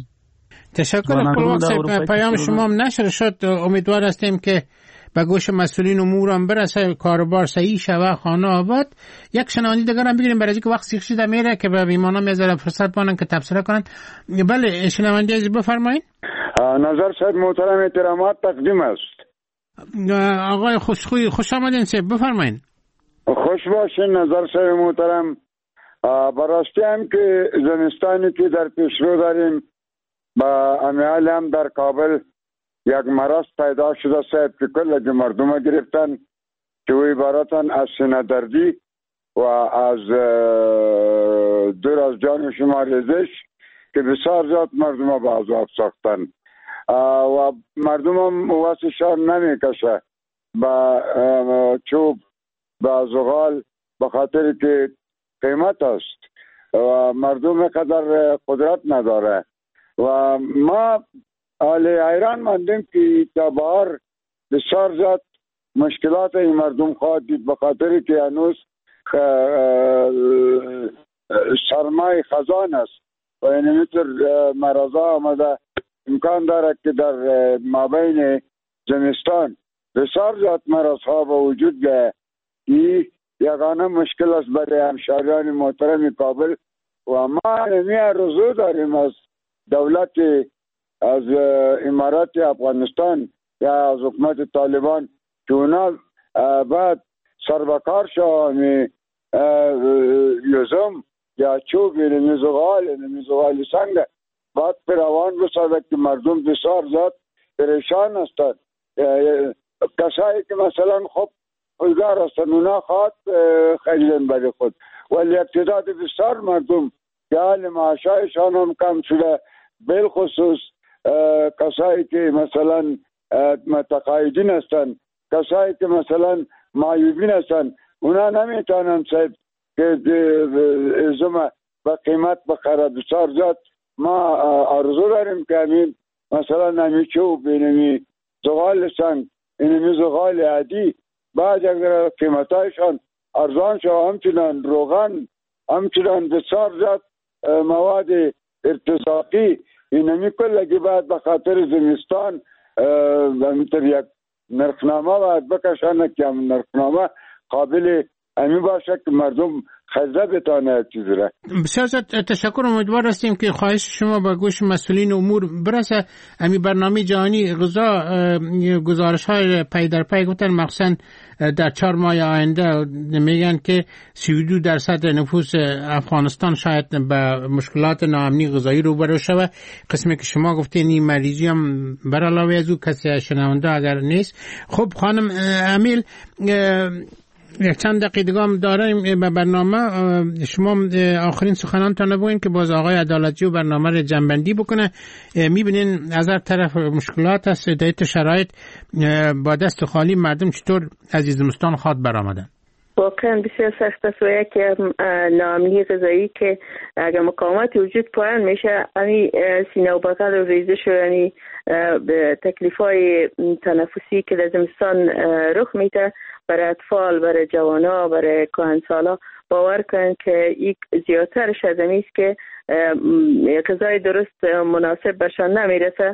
تشکر خپلواک صاحب. پیام شما هم نشر شد. امیدوار هستیم که به گوش مسئولین امور هم برسه، کاروبار صحیح شوه، خانه آباد. یک شنوندی دیگر هم بگیریم برای که وقت سیخ شده میره که به بیمانان میذاره فرصت بانن که تبصره کنن. بله شنوندی عزیز بفرمایید. نظر صاحب محترم احترامات تقدیم است. آقای خوش آمدین صاحب، بفرمایید. خوش باشین نظر صاحب محترم. براستی هم که زمستانی که در پیشرو داریم با امیال هم در کابل یک مرض پیدا شده صاحب که کل مردم گرفتن که او عبارتن از سینه دردی و از دور از جان شما ریزش که بسیار زیاد مردم به عذاب ساختن و مردم هم واسشان نمی کشه با چوب با زغال به خاطر که قیمت است و مردم قدر قدرت نداره و ما حیران ماندیم که تا بهار بسیار زیاد مشکلات این مردم خواهد دید به خاطر که هنوز سرمای خزان است و این میتر مرضا آمده. امکان دارد که در مابین زمستان بسیار زیاد مرض ها به وجود بیاید. این یگانه مشکل است برای همشهریان محترم کابل و ما نمی رجوع داریم از دولت، از امارات افغانستان یا از حکومت طالبان که اونا بعد سربکار شوانی یوزم یا چوب نمیزغال سنگ بعد پیروان بسازد که مردم بسیار زیاد پریشان هستند. کسایی که مثلا خب پولدار هستند اونا خواهد خریدن برای خود ولی تعداد بسیار مردم که حال معاشایشان هم کم شده، بالخصوص کسایی که مثلا متقاعدین هستند، کسایی که مثلا معیوبین هستند، اونا نمیتونن صاحب که ازم با قیمت بخره بسیار زیاد. ما آرزو داریم که همین مثلا نمی چوب اینمی زغال سنگ اینمی زغال عادی بعد اگر قیمتایشان ارزان شو، همچنان روغن، همچنان بسیار زیاد مواد ارتزاقی اینمی کلگی باید به خاطر زمستان همینطور یک نرخنامه باید بکشانه که هم نرخنامه قابل امی باشه که مردم خزه بتانه چیزره. بسیار تشکر. امیدوار هستیم که خواهش شما به گوش مسئولین امور برسه. امی برنامه جهانی غذا گزارش های پی در پی گفتن مخصوصا در 4 ماه آینده میگن که 32% نفوس افغانستان شاید به مشکلات ناامنی غذایی روبرو شوه. قسمی که شما گفتین این مریضی هم بر علاوه از او کسی شنونده اگر نیست. خب خانم امیل چند دقیقه هم داریم به برنامه. شما آخرین سخنانتان بگوین که باز آقای عدالتی و برنامه رو جنبندی بکنه. میبینین از هر طرف مشکلات هست، دیت شرایط با دست خالی مردم چطور از زمستان خواد برآمدن؟ واقعا بسیار سخت است و یک ناامنی غذایی که اگر مقاومت وجود پایان میشه امی سینه و بغل و ریزش و یعنی تکلیف‌های تنفسی که در زمستان رخ میده برای اطفال، برای جوانا، برای کهنسالا باور کنن که یک زیادترش از این است که غذای درست مناسب بهشان نمیرسه.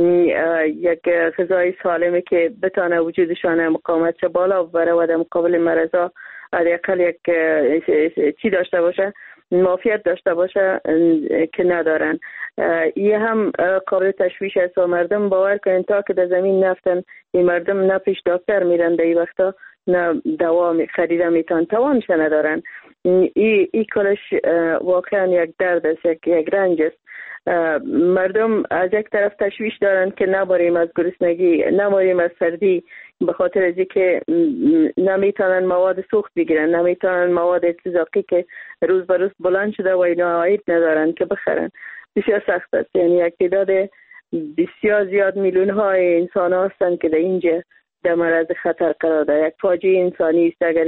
یک غذای سالمی که بتانه وجودشان مقاومت بالا ببره و در مقابل مرضا حداقل یک چی داشته باشه، معافیت داشته باشه که ندارن. یه هم قابل تشویش است و مردم باور کنن تا که در زمین نفتن این مردم نه پیش دکتر میرن در این وقتا نه دوا خریده میتون توانش ندارن. این کلش واقعا یک درد است، یک رنج است. مردم از یک طرف تشویش دارن که نباریم از گرسنگی، نباریم از سردی به خاطر از اینکه نمیتونن مواد سوخت بگیرن، نمیتونن مواد ارتزاقی که روز به روز بلند شده و اینا عاید ندارن که بخرن. بسیار سخت است. یعنی یک تعداد بسیار زیاد میلیون های انسان هستند که در اینجا در معرض خطر قرار دارند. یک فاجعه انسانی است اگر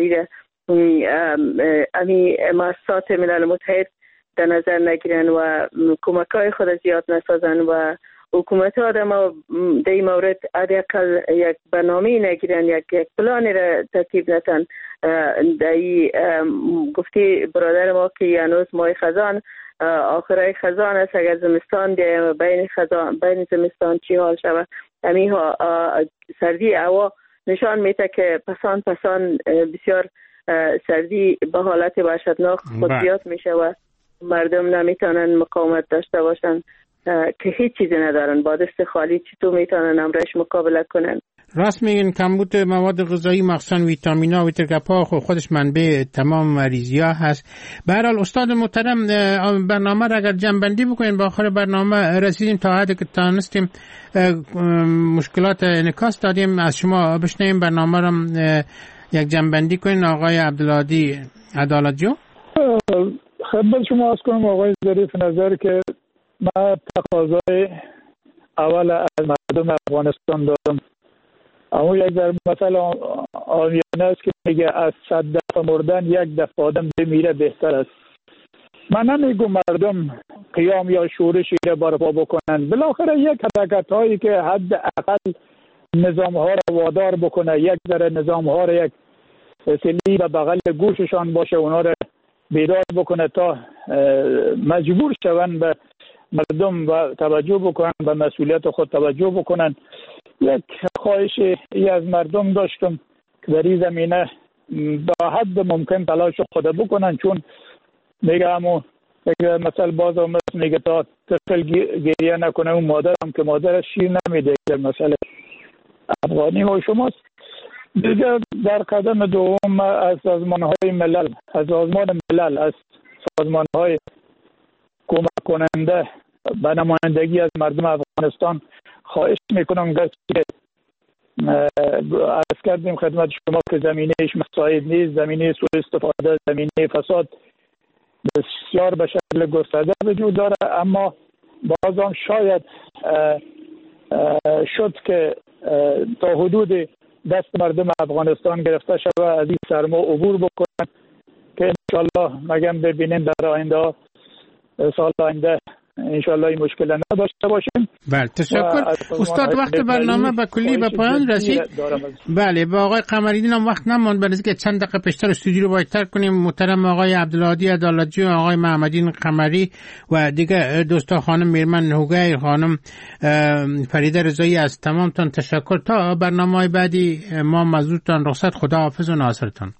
امی مؤسسات ملل متحد در نظر نگیرن و کمک‌های خود زیاد نسازن و حکومت ها در این مورد حداقل یک برنامه نگیرن، یک پلانی را ترتیب نتن. در گفتی برادر ما که هنوز ماه خزان آخرای خزان است. اگر زمستان بیایم بین زمستان چی حال شود، همین سردی هوا نشان میده که پسان بسیار سردی به حالت وحشتناک خود زیاد میشه و مردم نمیتونن مقاومت داشته باشن که هیچ چیزی ندارن، با دست خالی چطور میتونن امرش مقابله کنن. راست میگین کمبود مواد غذایی مخصوصا ویتامینا و ویترگپا خودش منبع تمام مریضی‌ها هست. به هر حال استاد محترم برنامه را اگر جمع‌بندی بکنین با آخر برنامه رسیدیم تا حدی که تانستیم مشکلات انعکاس دادیم، از شما بشنویم برنامه را یک جمع‌بندی کنین آقای عبدالهادی عدالتجو. خدمت شما عرض کنم آقای ظریف نظر که من تقاضای اول از مردم افغانستان دارم، اما یک در مثل آمیانه است که میگه از 100 دفعه مردن یک دفعه آدم بمیره بهتر است. من نمیگم مردم قیام یا شورشی را برپا بکنن، بالاخره یک حرکت هایی که حد اقل نظام ها را وادار بکنه، یک ذره نظام ها را یک سلی و بغل گوششان باشه، اونا را بیدار بکنه تا مجبور شون به مردم و توجه بکنن، به مسئولیت خود توجه بکنن. یک خواهشی از مردم داشتم که در این زمینه تا حد ممکن تلاش خود بکنن، چون میگه همون مثلا باز هم میگه تا طفل گریه نکنه اون مادر هم که مادرش شیر نمیده. مثلا افغانی و شماست دیگه در قدم دوم از سازمان‌های ملل، از سازمان ملل، از سازمان‌های کمک کننده به نمایندگی از مردم افغانستان خواهش میکنم که عرض کردیم خدمت شما که زمینهش مساعد نیست، زمینه سوء استفاده، زمینه فساد بسیار به شکل گسترده وجود داره، اما بازم شاید شد که تا حدود دست مردم افغانستان گرفته شده از این سرما عبور بکنن که انشالله مگم ببینیم در آینده سال آینده انشالله این مشکل نداشته باشیم. بله تشکر استاد. وقت برنامه به کلی به پایان رسید. بله با آقای قمریدین هم وقت نماند، برای که چند دقیقه پیشتر استودیو رو باید ترک کنیم. محترم آقای عبدالهادی عدالتجو، آقای محمدین قمری و دیگه دوستا، خانم میرمن هوگیر، خانم فریده رضایی، از تمامتان تشکر. تا برنامه بعدی ما مزدورتان رخصت، خدا حافظ و ناصرتان.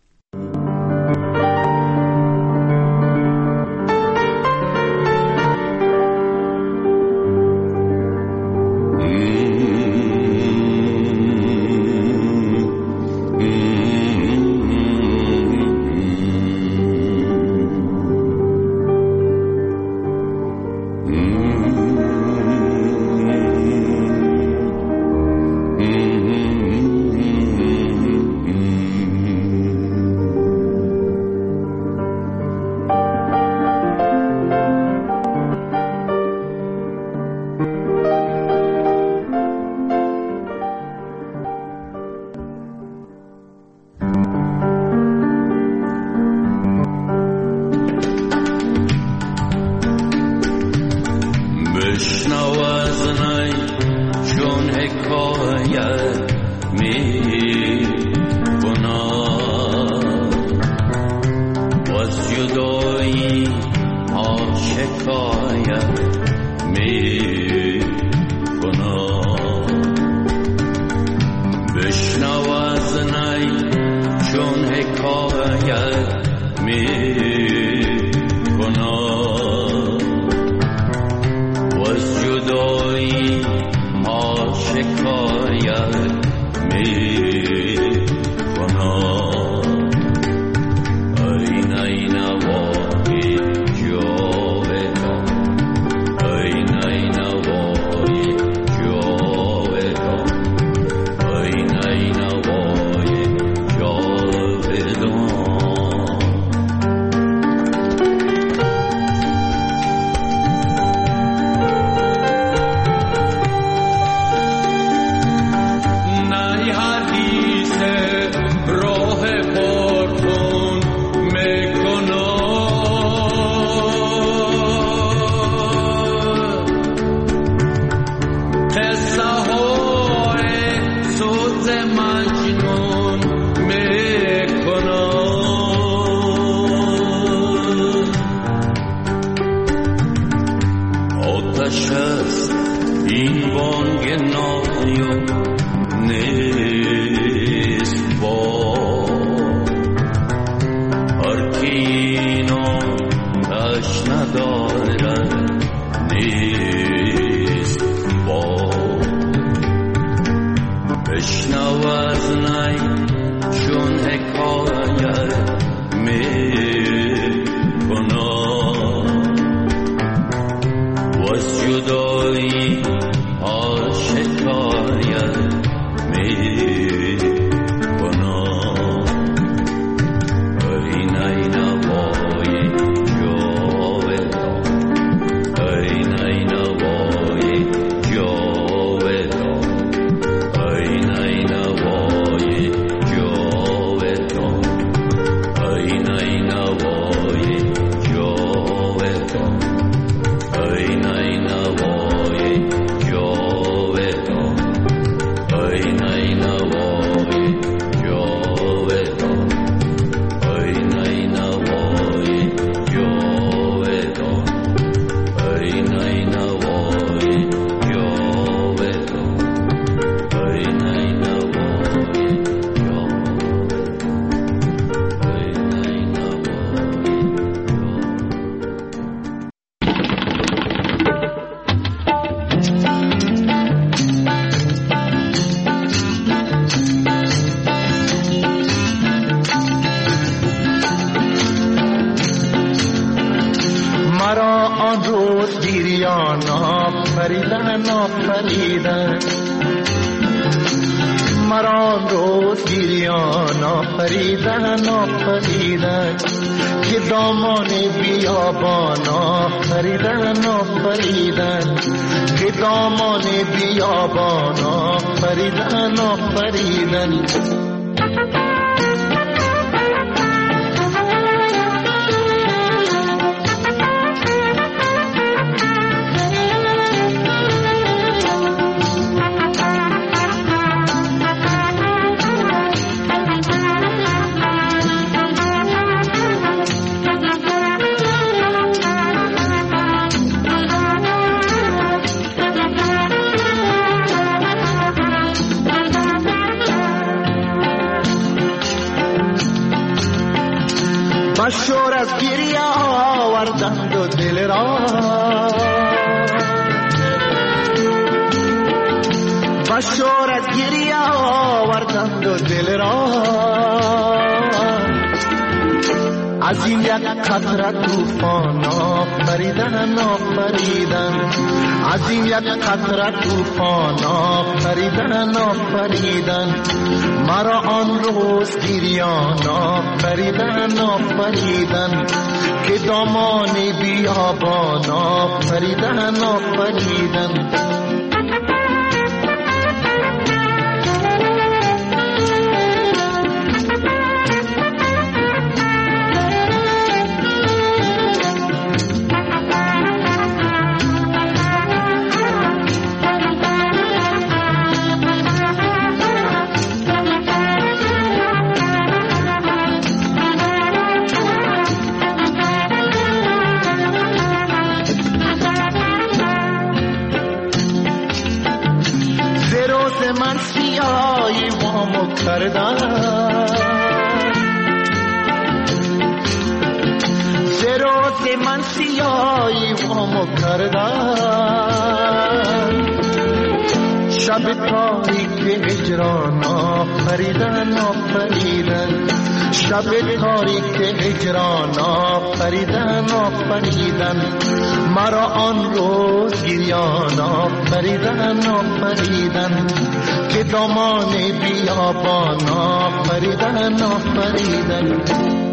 گریان آفریدن آفریدن مرا روز گریان آفریدن آفریدن که دامان بیابان آفریدن آفریدن که دامان بیابان آفریدن آفریدن شور از گریه آوردند و دل را و شور از گریه آوردند و دل را از این یک قطره طوفان آفریدن آفریدن از این یک قطره طوفان آفریدن آفریدن مرا آن روز گریان آفریدن آفریدن که دامان بیابان آفریدن آفریدن من سیاهی وامو کردن زروز من سیاهی وامو کردن شب تاریک هجران آفریدن آفریدن شب تاریک هجران آفریدن آفریدن مرا آن روز گریان آفریدن آفریدن که دامان بیابان آفریدن آفریدن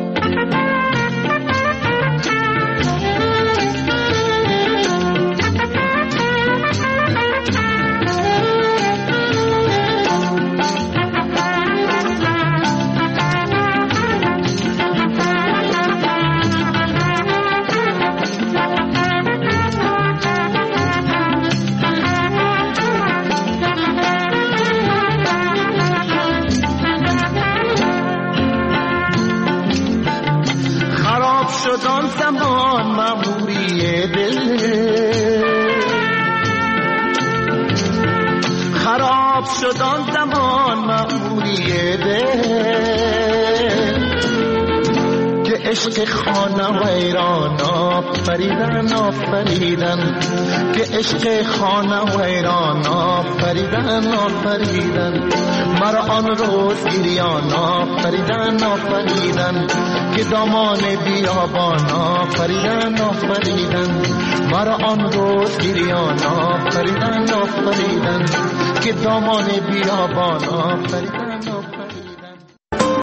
شدان زمان مأموری دل خراب شدان زمان مأموری دل که عشق خانه ویران آفریدن آفریدن که عشق خانه ویران آفریدن آفریدن مرا آن روز گریان آفریدن آفریدن که دامان بیابان آفریدن آفریدن مرا آن روز گریان آفریدن آفریدن که دامان بیابان آفریدن